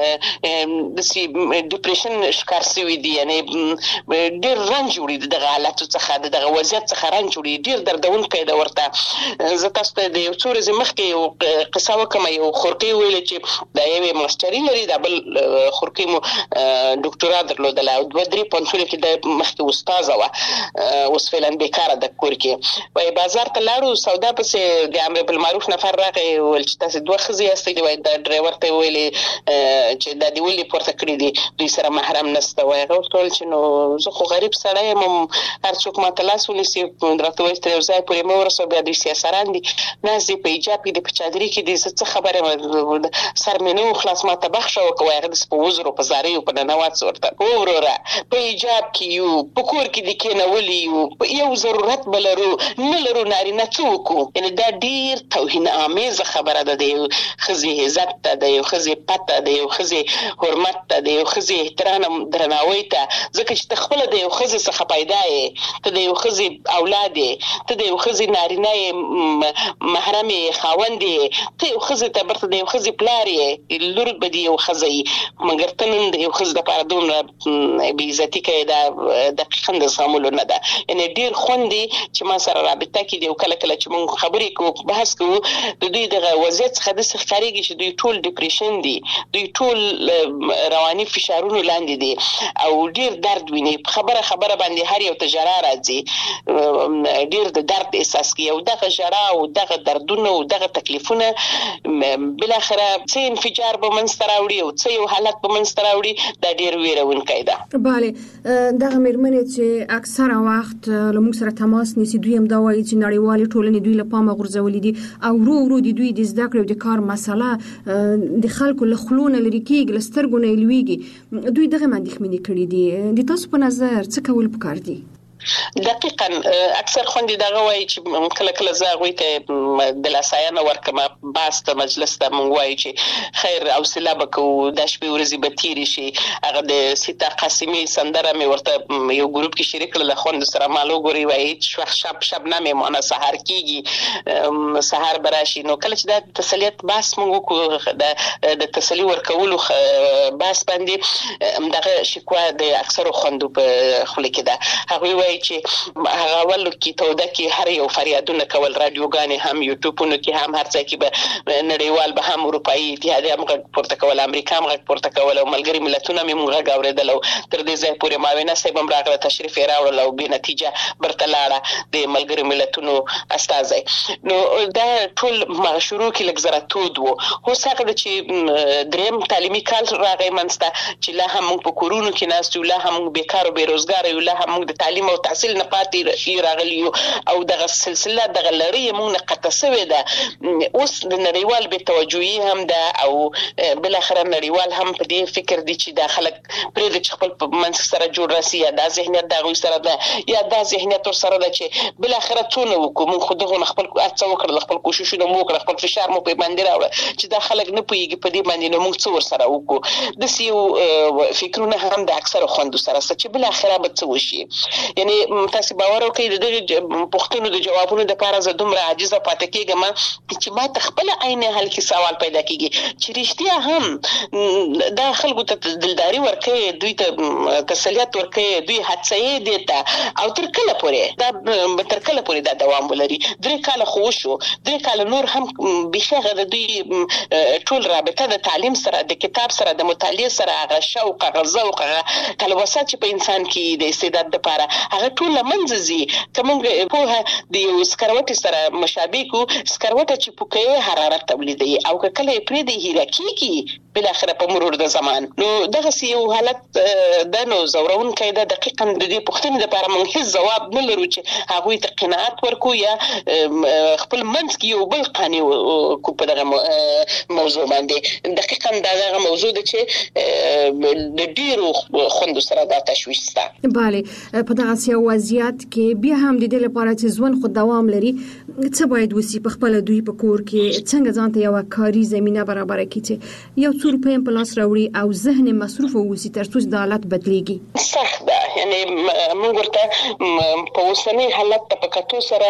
داسې ډیپریشن ښکار شوي دي، یعنې ډېر رنج وړي د دغه حالاتو څخه، د دغه وضعیت څخه رنج وړي، ډېر دردونکی ده ورته. زه تاسو ته د یو څو ورځې مخکې یو قصه وکړم، یو خورکۍ ویلې چې دا یوې ماسټري لري، دا بل خورکۍ مو ډاکټرا درلودله او دوه درې پوهنتونو کې د مخکې استاذه وه، اوس فعلا بیکاره ده کور کې. وایي بازار ته لاړو، سودا پسې د امر بالمعروف نفر راغی، ویل چې تاسې دوه ښځې یاستئ، وایي دا ډرایور ته یې ویلې چې دا دې ولې پورته کړي دي، دوی سره محرم نشته. وایي هغه ورته ویل چې نو زه خو غریب سړی یم، هر څوک ماته لاس ونیسي، راته وایي تر یو ځای پورې مه ورسوه، بیا دوی سیاسران دي، ناست دي په حجاب کې دي، په چادري کې دي، زه څه خبره یم، سر مې نه و خلاص، ماته بخښه وکړه. وایي هغه داسې په وزرو په زاریو په ننوات ورته، او وروره په حجاب کې یو، په کور کې دې کېنولي یو، یو ضرورت به لرو نه لرو، نارینه څه وکړو؟ یعنې دا ډېر توهین آمیزه خبره ده، د یو ښځې عزت ته، د یو ښځې پته، د یو ښځې حرمت ته، د یو ښځې احترام درناوی ته، ځکه چې ته خپله د یو ښځې څخه پیدا یې، ته د یو ښځې اولاد یې، ته د یو ښځې نارینه یې، محرم یې، خاوند یې، ته یو ښځې ته برته د یو ښځې پلار یې، لور به د یو ښځه یې، مګر ته نن د یو ښځې دپاره دومره بې عزتي کوې، دا دقیقاً د زغملو نه ده. یعنې ډېر خوند دی چې ما سره رابطه کې دی او کله کله چې موږ خبرې کوو، بحث کوو، د دوی دغه وضعیت څخه داسې ښکارېږي چې دوی ټول ډیپریشن دي، دوی ټول رواني فشارونو لاندې دي او ډېر درد ویني، خبره خبره باندې هر یو ته ژړا راځي، ډېر د درد احساس کوي او دغه ژړا او دغه دردونه او دغه تکلیفونه بالاخره څه انفجار به منځته راوړي او څه یو حالت به منځته راوړي، دا ډېر ویرونکی ده. بله، دغه میرمنې چې اکثره وخت له موږ سره تماس نیسي، دوی هم دا وایي چې نړیوالې ټولنې دوی له پامه غورځولي دي او ورو ورو د دوی د زده کړې او د کار مسله د خلکو له خولو نه لرې کېږي، له سترګو نه یې لوېږي. دوی دغه اندېښمنې کړي دي. د تاسو په نظر څه کول پکار دي؟ دقیقاً اکثر خوندې دغه وایي چې کله کله زه هغوی ته د لاسایانه ورکړم بحث ته مجلس ته موږ وایو چې خیر حوصله به کوو دا شپې ورځې به تېرې شي هغه د سیتا قاسمي سندره مې ورته یو ګروپ کې شریک کړله خوندو سره مال وګورئ وایي هېڅ وخت شب شبنمې مانه سهار کېږي سهار به راشي نو کله چې دا تسلیت بحث موږ وکړو د تسلي ورکولو بحث باندې همدغه شکوه د اکثرو خوندو په خوله کې ده هغوی وایي چې هغه اولو کې توده کې هر یو فریادونه کول رادیوګانې هم یوټیوبونو کې هم هر ځای کې به نړیوال به هم اروپایي اتحادیه هم غږ پورته کول امریکا هم غږ پورته کول او ملګري ملتونه هم موږ غږ اورېدل او تر دې ځایه پورې معاونه صاحب هم راغله تشریف یې راوړل او بې نتیجه برته لاړه د ملګري ملتونو استازی نو دا ټول شروع کې لږ زره تود و اوس هغه ده چې دریم تعلیمي کال راغی منځته چې لا هم موږ په کورونو کې ناست یو لا هم موږ بیکار او بېروزګاره یو لا هم موږ د تعلیم او تحصیل نه پاتې راغلي یو او دغه سلسله دغه لړۍ موږ نه قطع سوې ده اوس د نړیوال بې توجهي هم ده او بالاخره نړیوال هم په دې فکر دي چې دا خلک پرېږدي چې خپل په منځ سره جوړ راسي یا دا ذهنیت د هغوی سره ده یا دا ذهنیت ورسره ده چې بالاخره څونه وکړو موږ خو دغو نه خپل هڅه وکړله خپل کوششونه مو وکړه خپل فشار مو په باندې راوړه چې دا خلک نه پوهېږي په دې باندې نو موږ څه ورسره وکړو داسې یو فکرونه هم د اکثرو خوندو سره شته چې بالاخره به څه وشي یعنې تاسې باور وکړئ د دغې پوښتنو د جوابونو دپاره زه دومره عاجزه پاتې کېږم چې ما ته خپله عین حل کې سوال پیدا کېږي چې رښتیا هم دا خلکو ته دلداري ورکوي دوی ته تسلیت ورکوي دوی هڅوي دې ته او تر کله پورې دا تر کله پورې دا دوام ولري درې کاله خو وشو درې کاله نور هم بیخي هغه د دوی ټول رابطه د تعلیم سره د کتاب سره د مطالعې سره هغه شوق هغه ذوق هغه تلوسه چې په انسان کې د استعداد دپاره هغه ټول له منځه ځي که موږ پوهه د یو سکروټې سره مشابه کړو سکروټه چې پوکوي حرارت تولیدوي او که کله یې پرېږدي هیره کېږي بالاخره په مرور د زمان نو دغسې یو حالت ده نو ځورونکی ده دقیقا د دې پوښتنې دپاره موږ هېڅ ځواب نه لرو چې هغوی ته قناعت ورکړو یا خپل منځ کې یو بل قانع کړو په دغه موضوع باندې دقیقا دا دغه موضوع ده چې د ډېرو خوندو سره دا تشویش شته بله په دغسې یو وضعیت کې بیا هم د دې لپاره چې ژوند خو دوام لري څه باید وسي په خپله دوی په کور کې څنګه ځان ته یوه کاري زمینه برابره کړي چې یو څو روپۍ هم په لاس راوړي او ذهن مصروف واوسي تر څو چې دا حالت بدلیږي سخت ده یعنې موږ ورته په اوسني حالت ته په کتو سره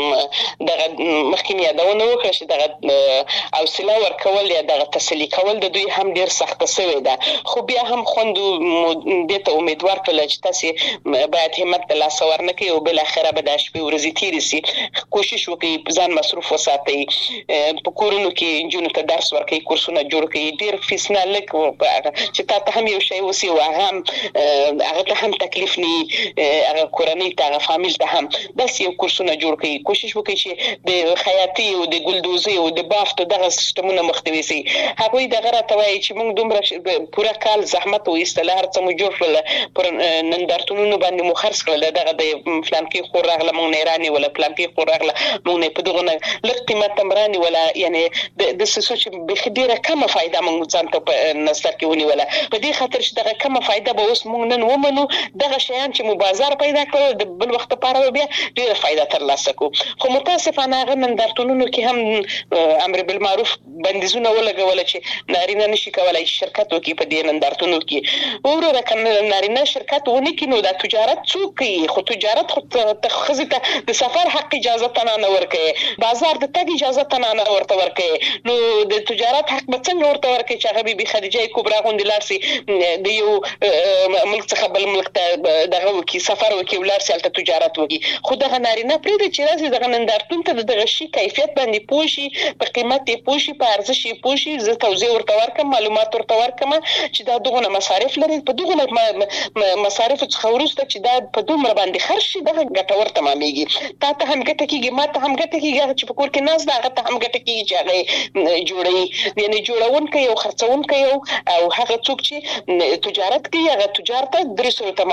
دغه مخکې مې یادونه وکړه چې دغه حوصله ورکول یا دغه تسلي کول د دوی هم ډېر سخته سوې ده خو بیا هم خوندو دې ته امیدوار کړله چې تاسې باید همت د لاسه ورنکړئ او بالاخره به دا شپې ورځې تېرې سي کوشش وکړئ ځان مصروف وساتئ په کورونو کې نجونو ته درس ورکړئ کورسونه جوړ کړئ ډېر فیس نه لږ چې تا ته هم یو شی وسي او هغه هم هغه ته هم تکلیف نه هغه کورنۍ ته هغه فامیل ته هم داسې یو کورسونه جوړ کړئ کوشش وکړئ چې د خیاطۍ او د ګلدوزۍ او د بافت او دغه سیسټمونه مخنیوي سي هغوی دغه راته وایي چې موږ دومره پوره کال زحمت وایستله هر څه مو جوړ کړله پر نندارتونونو باندې مو خرڅ کړله دغه د فلانکې خور راغله موږ نه یې رانیوله فلانکې خور راغله موږ نه یې په دغو نه لږ قیمت هم رانیوله یعنې داسې څه چې بیخي ډېره کمه فایده موږ ځان ته په نظر کې ونیوله په دې خاطر چې دغه کمه فایده به اوس موږ نن ومنو دغه شیان چې مو بازار پیدا کړل د بل وخت لپاره به بیا ډېره فایده ترلاسه کړو خو متاسفانه هغه نندارتونونو کې هم امر بالمعروف بندیزونه ولګوله چې نارینه نشي کولی شرکت وکړي په دې نندارتونو کې وروره که نارینه شرکت ونه کړي نو دا تجارت څوک کوي خو تجارت خو ښځې ته د سفر حق اجازه ته نه ورکوي بازار د تګ اجازه ته نه ورته ورکوي نو د تجارت حق به څنګه ورته ورکوي چې هغه بیبي خدیجه کبرا غوندې لاړ سي د یو ملک څخه بل ملک ته دغه وکړي سفر وکړي ولاړ سي هلته تجارت وکړي خو دغه نارینه پرېږدي چې راسي دغه نندارتون ته د دغه شي کیفیت باندې پوه شي په قیمت یې پوه شي په ارزش یې پوه شي زه توضیح ورته ورکړم معلومات ورته ورکړم چې دا دغونه مصارف لري په دغونه مصارفو څخه وروسته چې دا په دومره باندې خرج شي دغه ګټور تمامېږي تا ته هم ګټه کېږي ما ته هم ګټه کېږي هغه چې په کور کې ناست ده هغه ته هم ګټه کېږي چې هغه جوړوي یعنې جوړونکی او خرڅونکی او هغه څوک چې تجارت کوي هغه تجار ته درې سوه تمه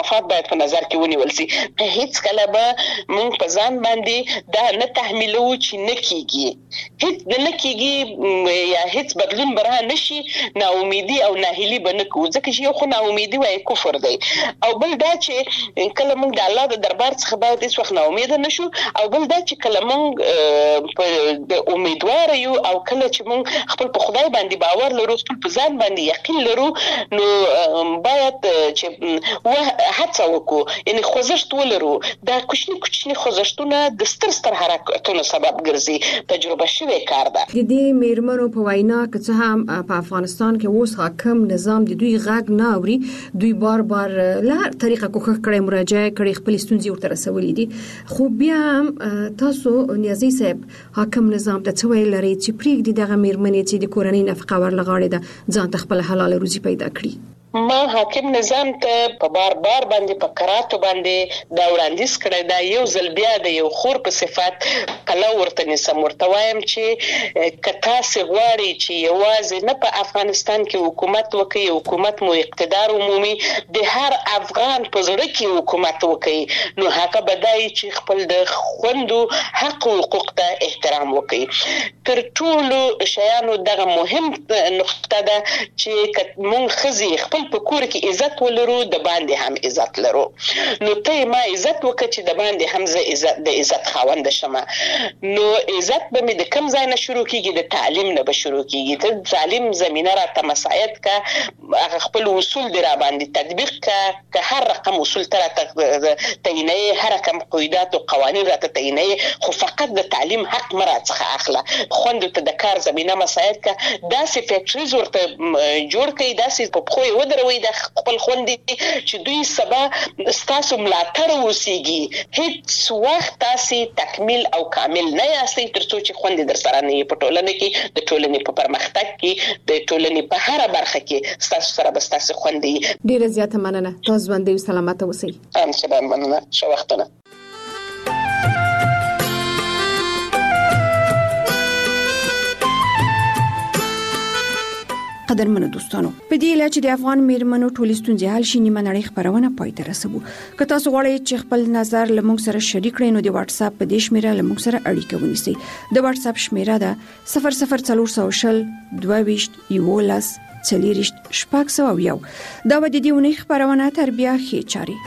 مفاد باید په نظر کې ونیول شي. هیڅ کله به موږ په ځان باندې دا نه تحمیلو چې نه کیږي، هیڅ نه کیږي یا هیڅ بدلون براه نشي، نا امیدي او ناهیلي به نه کوو، ځکه چې یو خو نا امیدي وایي کفر دی، او بل دا چې کله موږ د الله د دربار څخه باید هیڅ وخت نا امیده نشو، او بل دا چې کله موږ په امیدوار یو او کله چې موږ خپل په خدای باندې باور لرو، خپل په ځان باندې یقین لرو، نو باید چې و هڅه وکړو، یعنی خوځښت ولرو. دا کوچني کوچني خوځښتونه د ستر ستر حرکتونو سبب ګرځي، تجربه شوی کار ده. د دې میرمنو په وینا که څه هم په افغانستان کې اوس حاکم نظام د دوی غږ نه اوري، دوی بار بار له هر طریقه کوښښ کړي، مراجعه کړي، خپل ستونزې ورته رسولې دي، خو بیا هم تاسو نیازي صاحب حاکم نظام ته څه ویل لري چې پرېږدي دغه میرمنې چې د کورنۍ نفقه ورلغاړې ده ځان ته خپل حلاله روزي پیدا کړي؟ ما حاکم نظام ته په بار بار باندې په کراتو باندې دا وړاندیز کړی دا یو ځل بیا د یو خور په صفت کله ورته نسم ورته وایم چې کتا سي غواړي چې یوازې نه په افغانستان کې حکومت وکړي، حکومت مو اقتدار عمومي د هر افغان په زړه کې حکومت وکړي، نو هغه بدای چې خپل د خوندو حق او حقوق ته احترام وکړي. تر ټولو شیانو دغه مهم نقطه ده چې مونږ خزي خپل په کور کې عزت ولرو، د باندې هم عزت لرو. نو ته ما عزت وکړه چې د باندې هم زه عزت د عزت خاوند شم. نو عزت به مې د کم ځای نه شروع کیږي، د تعلیم نه به شروع کیږي. ته تعلیم زمينه را ته مساعد کا، هغه خپل اصول دی را باندې تطبیق کا، که هر رقم اصول تر ته تعینې، هر رقم قواعد او قوانین را ته تعینې، خو فقط د تعلیم حق مرا څخه اخله. خوند ته د کار زمينه مساعد کا، داسې فیکټریز ورته جوړ کړي، داسې په خو ودروي د خپل خوندې چې دوی سبا ستاسو ملاتړ وسیږي. هیڅ وخت تاسو تکمیل او کامل نه یاستئ تر څو چې خوندې در سره نه په ټولنه کې، د ټولنې په پرمختګ کې، د ټولنې په هر برخه کې ستاسو سره به ستاسو خوندې. ډیره زیاته مننه، تاسو باندې سلامات اوسئ. ان شاء الله مننه، ښه وختونه. قدرمنو دوستانو، په دې اله چې د افغان میرمنو ټولې ستونزې حل شي، نیمه نړۍ خبرونه پای ته رسوو. که تاسو غواړئ چې خپل نظر له موږ سره شریک کړئ، نو د واتس اپ په دې شمیره له موږ سره اړیکه ونیسئ. د واتس اپ شمیره ده صفر صفر څلور سوه شل دوه ویشت یولس څلوېښت شپږ سوه یو. دا به د دې اونۍ خبرونه تر بیا ښې چارې.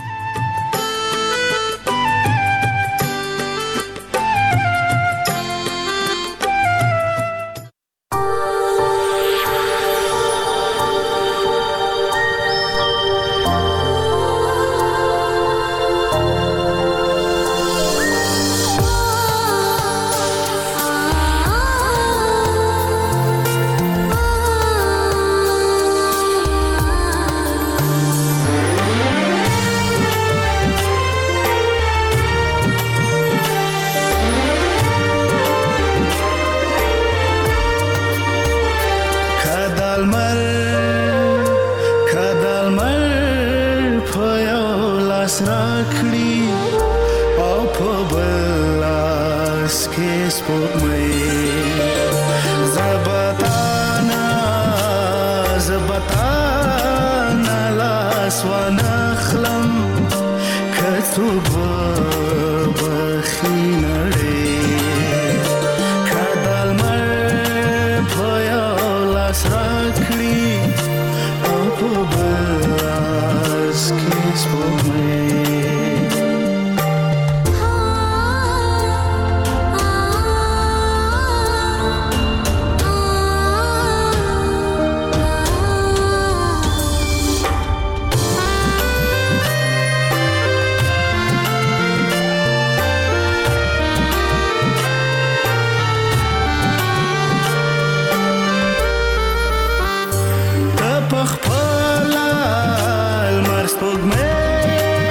پخپل المر سپوږمۍ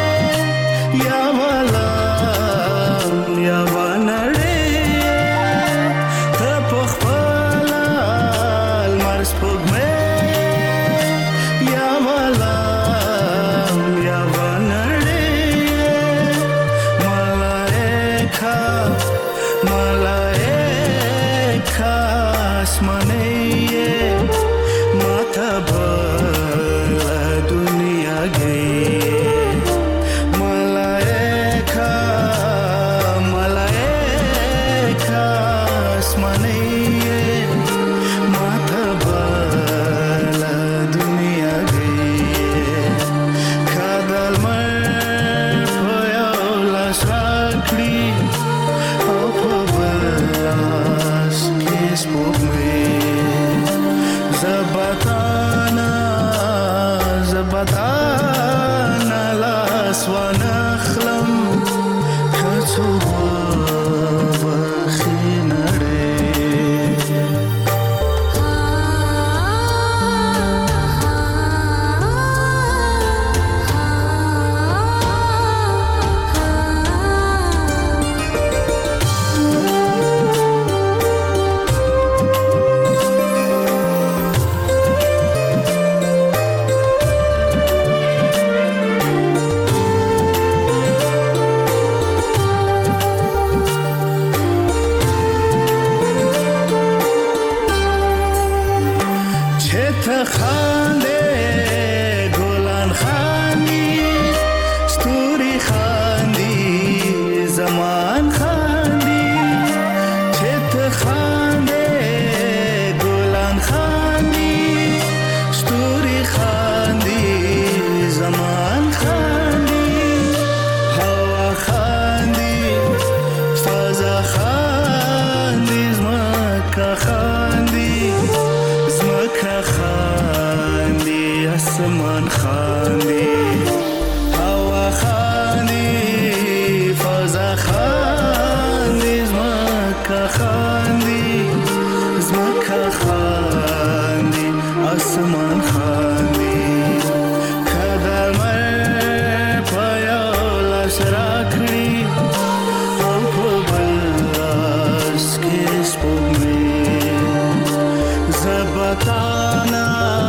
خاندې ګلان خاندي ستوري خاندي زمان خاندي چې ته خاندې ګلان خاندي ستوري خاندي زمان خاندي هوا خاندي فضا خاندي زمکه خاندي زمکه خاندي اسمان خاندي هوا خاندي فضا خاندي زمکه خاندي زمکه خاندي اسمان خاندي کله مې پایا لاس راکړي او په بل لاس کې سپوږمۍ زبتانا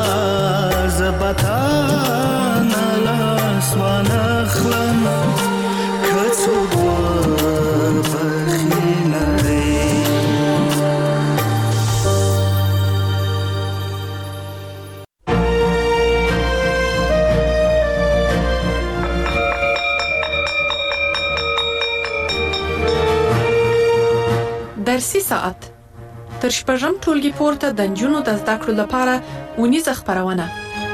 زبتانا لاس وانخلم که څوک وربخي نړۍ درسي ساعت تر شپږم ټولګي پورته د نجونو د زده کړو لپاره اونیزه خپرونه.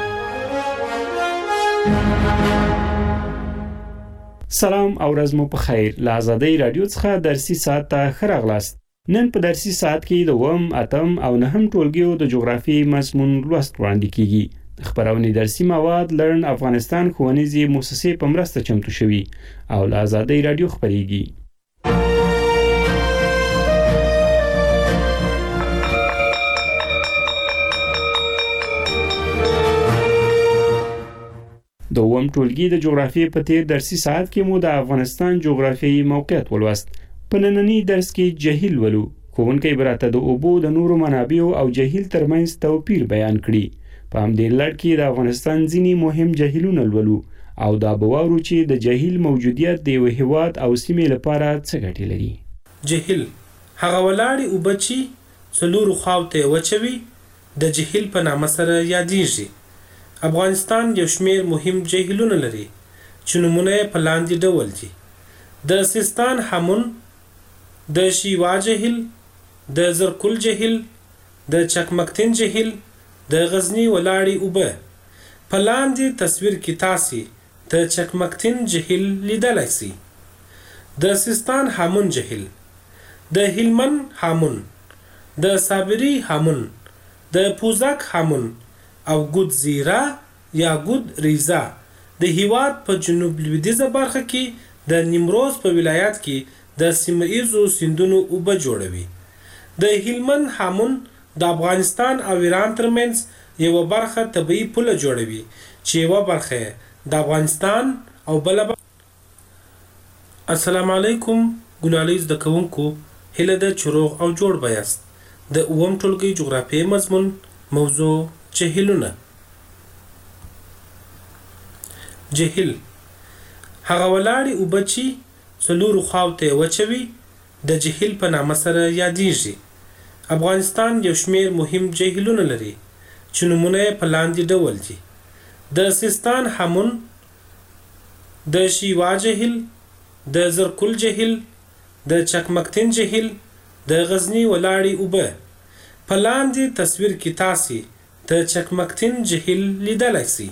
سلام او ورځ مو په خیر. له آزادۍ رادیو څخه درسي ساعت ته ښه راغلاست. نن په درسي ساعت کې د اووم، اتم او نهم ټولګیو د جغرافیې مضمون لوست وړاندې کیږي. خبرونه درسي مواد لرن افغانستان ښوونیزې مؤسسې په مرسته چمتو شوي او له آزادۍ رادیو خبريږي. د اووم ټولګي د جغرافیې په تیر درسي ساعت کې مو د افغانستان جغرافیایي موقعیت ولوست. په نننی درس کې جهیل ولو. ښوونکی براته د اوبو د نورو منابعو او جهیل ترمنځ توپیر بیان کړي. په همدې لړ کې د افغانستان ځینې مهم جهیلونه ولو او دا به واورو چې د جهیل موجودیت د یو هېواد او سیمې لپاره څه ګټې لري. جهیل هغه ولاړې اوبه چې څلورو خواو ته وچوي د جهیل په نامه سره یادېږي. افغانستان یو شمېر مهم جهیلونه لري چې نومونه یې په لاندې ډول دي: د سیستان هامون، د شیوا جهیل، د زرکل جهیل، د چکمکتین جهیل، د غزنی ولاړې اوبه. په لاندې تصویر کې تاسې د چکمکتین جهیل لیدلی سئ. د سیستان هامون جهیل، د هلمند هامون، د صابري هامون، د پوزک هامون او ګود زیرا یا ګود ریزا د هیواد په جنوب لویدیځه برخه کې د نیمروز په ولایت کې د سیمه ایزو سیندونو اوبه جوړوي. د هلمند هامون د افغانستان او ایران ترمنځ یو برخه طبیعي پوله جوړوي چې یو برخه د افغانستان او بل. السلام علیکم ګلالي زده کوونکو، هیله ده چې روغ او جوړ بیاست. د اووم ټولګي جغرافیې مضمون موضوع جهیلونه. جهیل هغه ولاړې اوبه چې څلورو خواو ته وچوي د جهیل په نامه سره یادېږي. افغانستان یو شمېر مهم جهیلونه لري چې نومونه یې په لاندې ډول دي: د سیستان هامون، د شیوا جهیل، د زرکل جهیل، د چکمکتین جهیل، د غزنی ولاړې اوبه. په لاندې تصویر کې تاسې د چکمکتین جهیل لیدلی سئ.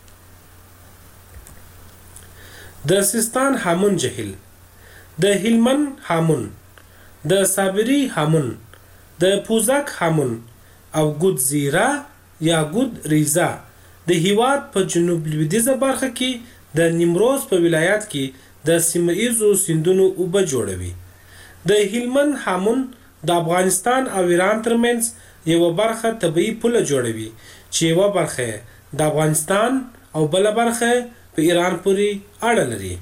د سیستان هامون جهیل، د هلمند هامون، د صابري هامون، د پوزک هامون او ګود زیرا یا ګود ریزا د هیواد په جنوب لویدیځه برخه کې د نیمروز په ولایت کې د سیمه ایزو سیندونو اوبه جوړوي. د هلمند هامون د افغانستان او ایران ترمنځ یو برخه طبیعي پوله جوړوي چې یو برخه د افغانستان او بل برخه په ایران پورې اړه لري.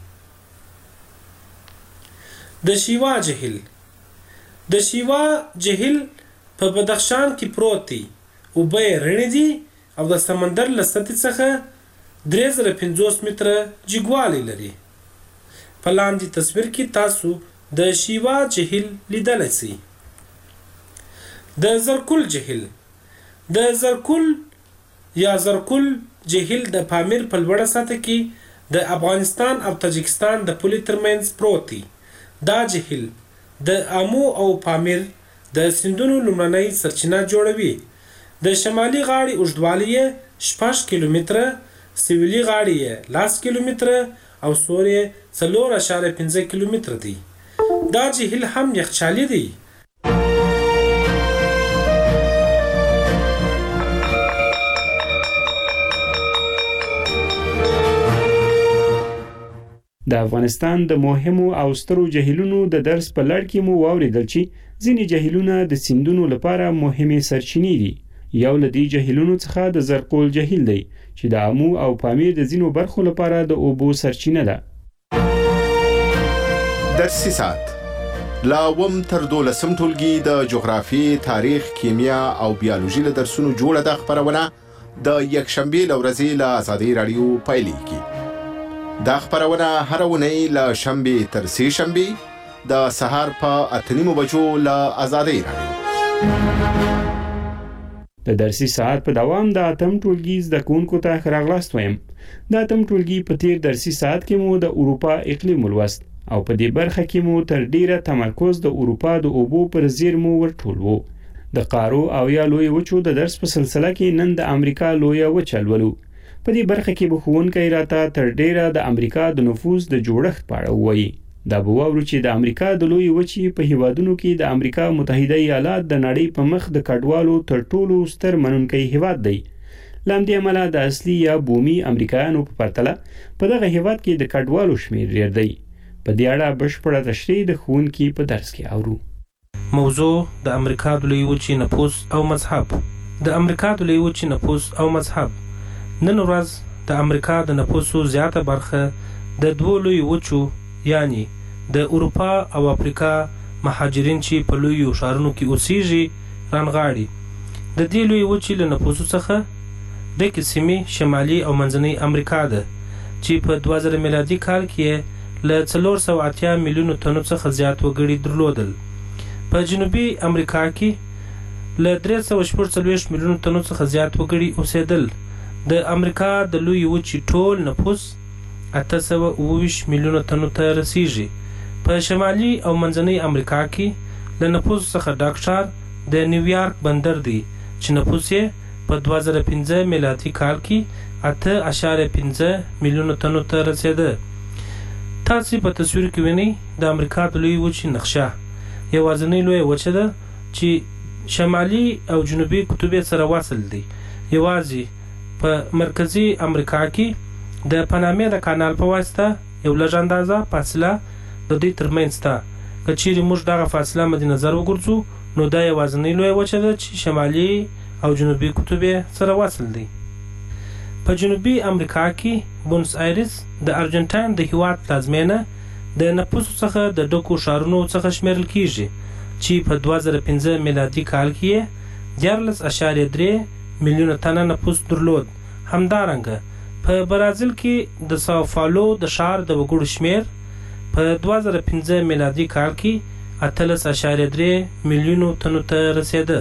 د شیوا جهیل، د شیوا جهیل په بدخشان کې پروت دی. اوبه یې رڼې دي او د سمندر له سطحې څخه درې زره پنځوس متره جګوالی لري. په لاندې تصویر کې تاسو د شیوا جهیل لیدلی سئ. د زرکل جهیل، د زرکل یا زرکل جهیل د پامیر په لوړه سطح کې د افغانستان او تاجکستان د پولې ترمنځ پروت دی. دا جهیل د آمو او پامیر د سیندونو لومړنۍ سرچینه جوړوي. د شمالي غاړې اوږدوالی یې شپږ کیلومتره، سویلي غاړې یې لس کیلومتره او سور یې څلور اعشاریه پنځه کیلومتره دی. دا جهیل هم یخچالي دی. د افغانستان د مهمو او سترو جهیلونو د درس په لړ کې مو واوریدل چې ځینې جهیلونه د سیندونو لپاره مهمې سرچینې دي. یو له دې جهیلونو څخه د زرکول جهیل دی چې د آمو او پامیر د ځینو برخو لپاره د اوبو سرچینه ده. درسي ساعت لا وم تر دولسم ټولګي د جغرافي، تاریخ، کیمیا او بیولوژي له درسونو جوړه ده خبرونه د یکشنبه له ورځې له آزادۍ رادیو پیلېږي. دا خبرونه هر اونۍ له شنبه تر سه شنبه د سهار په اته نیمو بجو له آزادۍ رادیو. د درسي ساعت په دوام د اتم ټولګي زده کوونکو ته ښه راغلاست وایم. د اتم ټولګي په تیر درسي ساعت کې مو د اروپا اقلیم ولوست او په دې برخه کې مو تر ډیره تمرکز د اروپا د اوبو پر زیرمو ورټول وو. د قارو او یا لوی وچو د درس په سلسله کې نن د امریکا لوی وچه لولو. په دې برخه کې به ښوونکی راته تر ډیره د امریکا د نفوذ د جوړښت په اړه وایي. دا به واورو چې د امریکا د لوی وچې په هیوادونو کې د امریکا متحده ایالات د نړۍ په مخ د کډوالو تر ټولو ستر منونکی هیواد دی. لامدې عمله د اصلي یا بومي امریکایانو په پرتله په دغه هیواد کې د کډوالو شمیر ډیر دی. په دې اړه بشپړه تشریح د ښوونکي په درس کې اورو. موضوع د امریکا د لوی وچې نفوذ او مذهب. د امریکا د لوی وچې نفوذ او مذهب. نن ورځ د امریکا د نفوسو زیاته برخه د دوه لوی وچو یعنی د اروپا او افریقا مهاجرین چې په لوی ښارونو کې اوسېږي رانغاړي. د دې لوی وچې له نفوسو څخه د کسمې شمالي او منځنۍ امریکا ده چې په دوه زره میلادي کال کې له څلور سوه اتیا میلیونو تنو څخه زیات وګړي درلودل. په جنوبي امریکا کې له درې سوه شپږ څلوېښت میلیونو تنو څخه زیات وګړي اوسېدل. د امریکا د لوی وچې ټول نفوس اته سوه اوه ویشت میلیونه تنو ته رسیږي. په شمالي او منځنۍ امریکا کې له نفوس څخه ډک ښار د نیویارک بندر دی چې نفوس یې په دوه زره پنځه میلادي کال کې اته اعشاریه پنځه میلیونه تنو ته رسېده. تاسې په تصویر کې وینئ د امریکا د لوی وچې نقشه. یوازینۍ لویه وچه ده چې شمالي او جنوبي قطب سره وصل دی. یوازې په مرکزي امریکا کې د پانامې د کانال په واسطه یو لږ اندازه فاصله د دوی ترمنځ ده. که چیرې موږ دغه فاصله مد نظر وګرځو نو دا یوازینۍ لویه وچه ده چې شمالي او جنوبي قطب سره وصل دی. په جنوبي امریکا کې بونس آیرس د ارجنټاین د هیواد پلازمینه د نفوسو څخه د ډکو ښارونو څخه شمیرل کیږي چې په دوه زره پنځه میلادي کال کې دیارلس اعشاریه درې میلیونه تنه نفوس درلود. همدارنګه په برازیل کې د ساو پاولو د ښار د وګړو شمیر په دوه زره پنځه میلادي کال کې اتلس اعشاریه درې میلیونو تنو ته رسېده.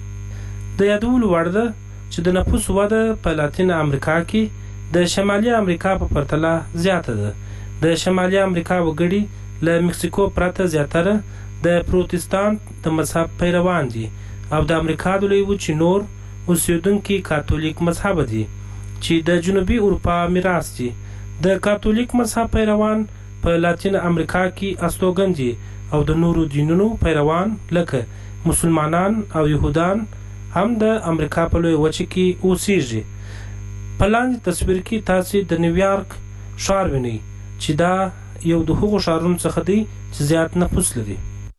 د یادولو وړ ده چې د نفوس وده په لاتین امریکا کې د شمالي امریکا په پرتله زیاته ده. د شمالي امریکا وګړي له مکسیکو پرته زیاتره د پروتستانت د مذهب پیروان دي او د امریکا د لوی وچې نور اوسیدونکي کاتولیک مذهب دي چې د جنوبي اروپا میراث دي. د کاتولیک مذهب پیروان په لاتین امریکا کې استوګن دي او د نورو دینونو پیروان لکه مسلمانان او يهودان هم د امریکا په لوی وچه کې اوسېږي. په لاندې تصویر کې تاسې د نیویارک ښار وینئ چې دا یو د هغو ښارونو څخه دی چې زیات نفوس لري.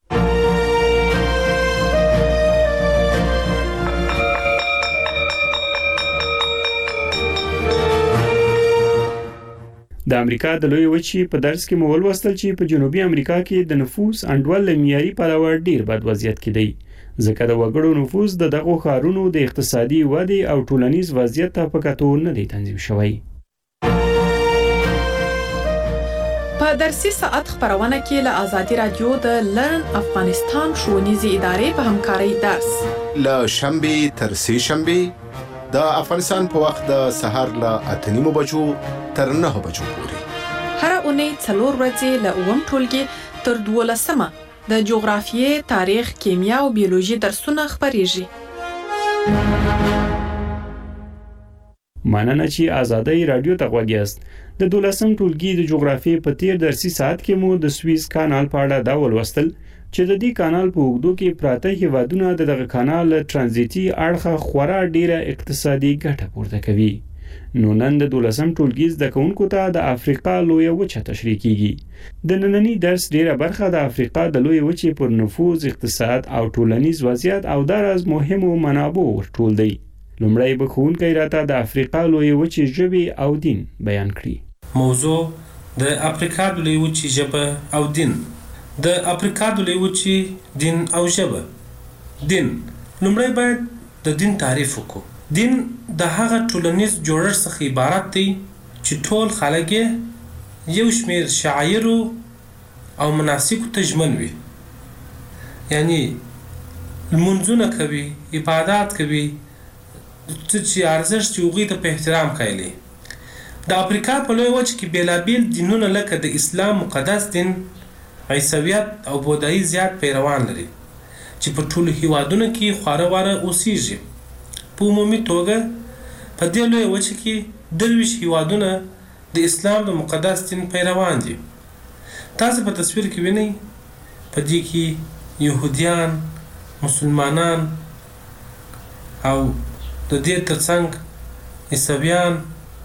د امریکا د لوی وچې په درس کې مو ولوستل چې په جنوبي امریکا کې د نفوس انډول له معیاري پلوه ډیر بد وضعیت کې دی ځکه د وګړو نفوس د دغو ښارونو د اقتصادي ودې او ټولنیز وضعیت ته په کتو نه دی تنظیم شوی. په درسي ساعت خبرونه کې له آزادي رادیو د لرن افغانستان ښوونیزې ادارې په همکارۍ درس له شنبه تر سه شنبه د افغانستان په وخت د سهار له اته نیمو بجو تر نه بجو پورې. هر اونۍ څلور ورځې له اووم ټولګي تر دولسمه د جغرافیې، تاریخ، کیمیا او بیولوژي درسونه خپریږي. مننه چې آزادۍ رادیو ته غوږ یاست. د دولسم ټولګي د جغرافیې په تیر درسي ساعت کې مو د سویس کانال په اړه دا ولوستل چې د دې کانال په اوږدو کې پراته هیوادونه د دغه کانال ترانزیتي اړخه خورا ډیره اقتصادي ګټه پورته کوي. نو نن د دولسم ټولګي زده کوونکو ته د افریقا لویه وچه تشریح کیږي. د نننی درس ډیره برخه د افریقا د لویه وچې پر نفوذ، اقتصاد او ټولنیز وضعیت او دراز مهمو منابعو ورټول دی. لومړی به ښوونکی راته د افریقا لویه وچې ژبې او دین بیان کړي. موضوع د افریقا د لویه وچې ژبه او دین. د افریقا د لویه وچې دین او ژبه. دین، لومړی باید د دین تعریف وکړو. دین د هغه ټولنیز جوړښت څخه عبارت دی چې ټول خلک یو شمیر شعایرو او مناسکو ته ژمن وي، یعنی لمونځونه کوي، عبادات کوي، چې ارزښت یې هغوی ته په احترام قایل. د افریقا په لویه وچه کې بېلابېل دینونه لکه د اسلام مقدس دین، عیسویت او بودایي زیات پیروان لري چې په ټولو هیوادونو کې خواره واره اوسیږي. په عمومي توګه په دې لویه وچه کې درویشت هیوادونه د اسلام د مقدس دین پیروان دي. تاسو په تصویر کې وینئ په دې کې یهودیان، مسلمانان او د دې ترڅنګ عیسویان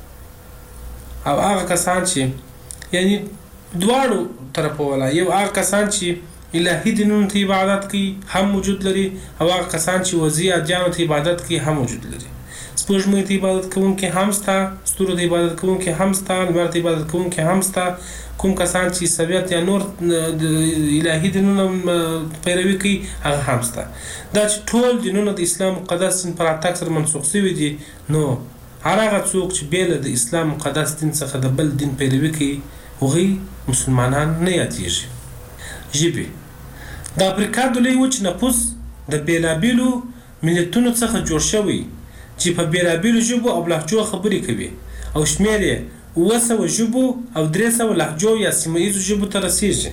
او هغه کسان چې یعنی دواړو طرفو والا، یو هغه کسان چې الهی دینونو ته عبادت کوي هم موجود لري، او هغه کسان چې وضعي ادیانو ته عبادت کوي هم موجود لري. سپوږمۍ ته عبادت کوونکي هم شته، ستورو ته عبادت کوونکي هم شته، لمر ته عبادت کوونکي هم شته. کوم کسان چې عیسویت یا نور د الهي دینونو پیروي کوي هغه هم شته. دا چې ټول دینونه د اسلام مقدس دین پر راتګ سره منسوخ شوي دي، نو هر هغه څوک چې بېله د اسلام مقدس دین څخه د بل دین پیروي کوي هغوی مسلمانان نه یادېږي. ژبې، د افریقا د لویې وچې نفوس د بېلابېلو ملتونو څخه جوړ شوی چې په بېلابېلو ژبو او لهجو خبرې کوي، او شمېر یې اوه سوه ژبو او درې سوه لهجو یا سیمه ییزو ژبو ته رسیږي.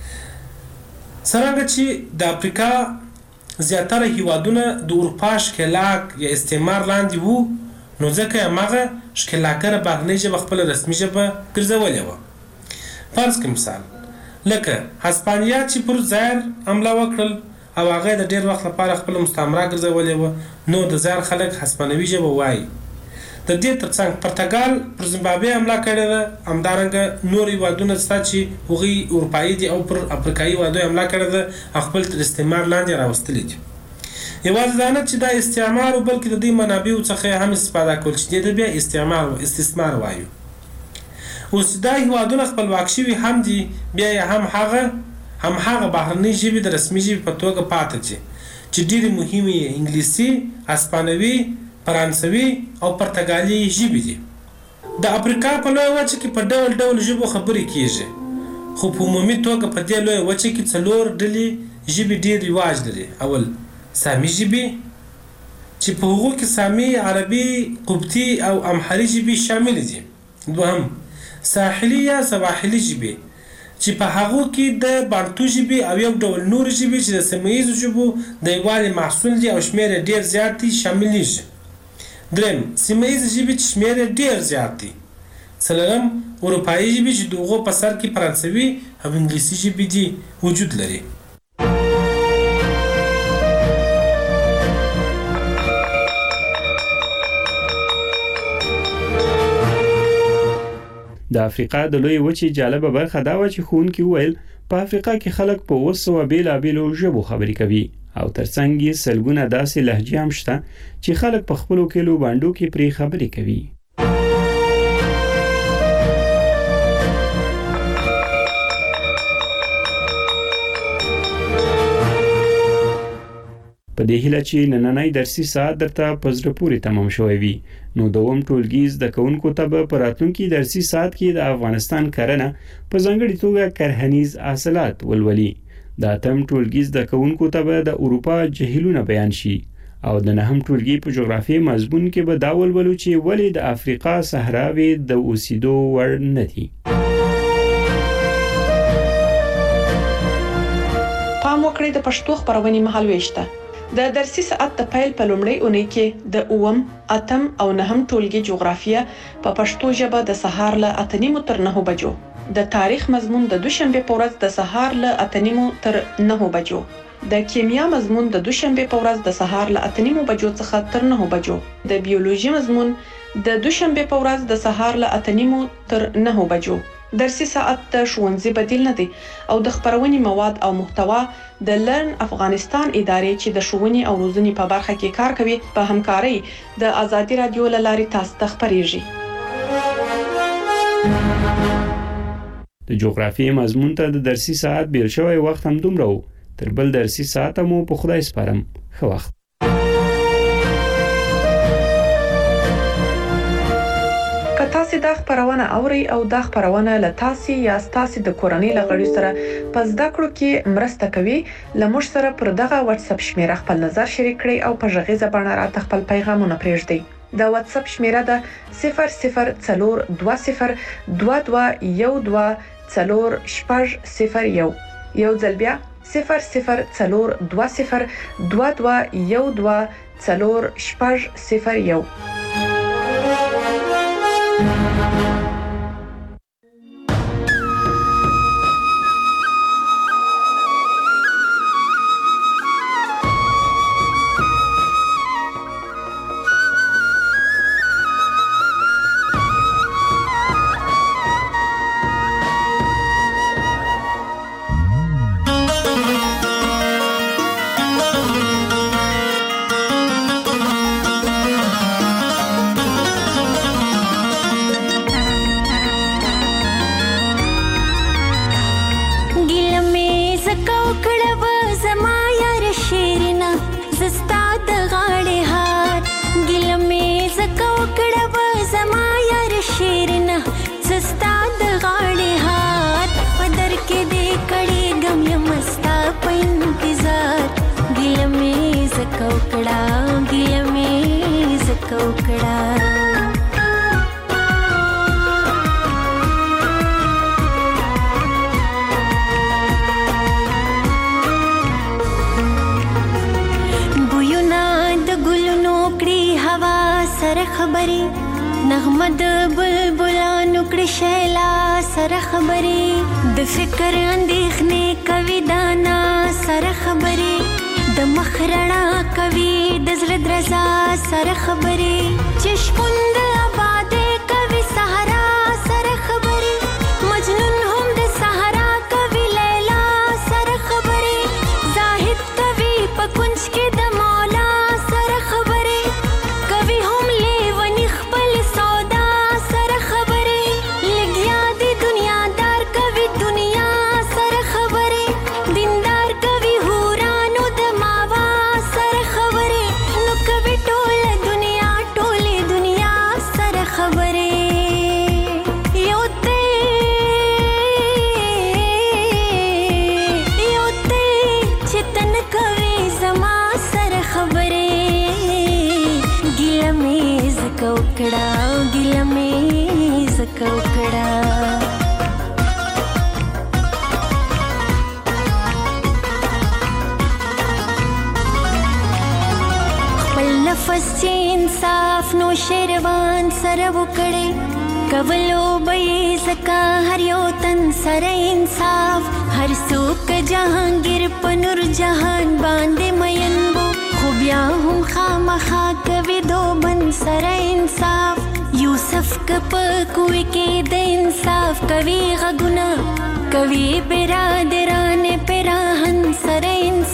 څرنګه چې د افریقا زیاتره هیوادونه د اروپا ښکېلاک یا استعمار لاندې وو، نو ځکه یې هماغه ښکېلاکګره بهرنۍ ژبه خپله رسمي ژبه ګرځولې وه. فرض کړه مثال لکه هسپانیا چې پر زایر حمله وکړل او هغه د ډېر وخت لپاره خپله مستعمره ګرځولې وه، نو د زایر خلک هسپانوي ژبه وایي. د دې ترڅنګ پرتګال پر زیمبابوې حمله کړې ده، همدارنګه نور هېوادونه شته چې هغوی اروپایي دي او پر افریقایي هېوادونو حمله کړې ده او خپل تر استعمار لاندې راوستلي دي. یوازې دا نه چې دا استعمار و، بلکې د دې منابعو څخه هم استفاده کول چې دې ته بیا استعمار استثمار وایو. اوس دا هیوادونه خپلواک شوي هم دي، بیا یې هم هغه هم هغه بهرنۍ ژبې د رسمي ژبې په توګه پاتې دي چې ډېرې مهمې یې انګلیسي، هسپانوي، فرانسوي او پرتګالي ژبې دي. د افریقا په لویه وچه کې په ډول ډول ژبو خبرې کیږي، خو په عمومي توګه په دې لویه وچه کې څلور ډلې ژبې ډېر رواج لري. اول سامي ژبې چې په هغو کې سامي، عربي، قبطي او امحري ژبې شامل دي. دوهم ساحلي یا سواحلي ژبې چې په هغو کې د بانتو ژبې او یو ډول نور ژبې چې د سیمه ییزو ژبو د یووالي محصول دي او شمېر یې ډېر زیات دي شاملېږي. دریم سیمه ییزې ژبې چې شمېر یې ډېر زیات دي. څلورم اروپایي ژبې چې د هغو په سر کې فرانسوي او انګلیسي ژبې دي وجود لري. د افریقا د لویې وچې جالبه برخه دا وه چې ښوونکي وویل په افریقا کې خلک په اوه سوه بېلابېلو ژبو خبرې کوي او ترڅنګ یې سلګونه داسې لهجې هم شته چې خلک په خپلو کلیو بانډو کې پرې خبرې کوي. په دې هیله چې نننی درسي ساعت درته په زړه پورې تمام شوی وي، نو دوم ټولګي زده کوونکو ته به په راتلونکي درسي ساعت کې د افغانستان کرنه په ځانګړې توګه کرهنیز حاصلات ولولي. د اتم ټولګي زده کوونکو ته به د اروپا جهیلونه بیان شي او د نهم ټولګي په جغرافیې مضمون کې به دا ولولو چې ولې د افریقا صحراوې د اوسېدو وړ نه دي. پام وکړئ د پښتو خبرونې مهالويشته. د درسي ساعت د پیل په لومړۍ اونۍ کې د اووم، اتم او نهم ټولګي جغرافیه په پښتو ژبه د سهار له اته نیمو تر نهو بجو، د تاریخ مضمون د دوشنبه په ورځ د سهار له اته نیمو تر نهو بجو، د کیمیا مضمون د دوشنبه په ورځ د سهار له اته نیمو بجو څخه تر نهو بجو، د بیولوژي مضمون د دوشنبه په ورځ د سهار له اته نیمو تر نهو بجو. درسي ساعت د ښوونځي بدیل نه دی او د خبرونې مواد او محتوا د لرن افغانستان ادارې چې د ښوونې او روزنې په برخه کې کار کوي په همکارۍ د آزادي رادیو له لارې تاسو ته خبرېږي. د جغرافیې مضمون ته د درسي ساعت بیل شوی وخت هم دومره و. تر بل درسي ساعت مو په خدای سپارم. ښه وخت. که تاسو دا خبرونه اورئ او دا خبرونه له تاسو یا تاسو د کورنۍ لغړي سره په زده کړو کې مرسته کوي، لمر سره پر دغه واتس اپ شمیره خپل نظر شریک کړئ او په ژغیزه باندې راته خپل پیغامونه پرېږدئ. د واتس اپ شمیره ده صفر صفر څلور دوه صفر دوه دوه یو دوه څلور شپږ صفر یو. یو ځل بیا صفر صفر څلور دوه صفر دوه دوه یو دوه څلور شپږ صفر یو. कवि गगुना कवि बिरादरान पेराहन सरे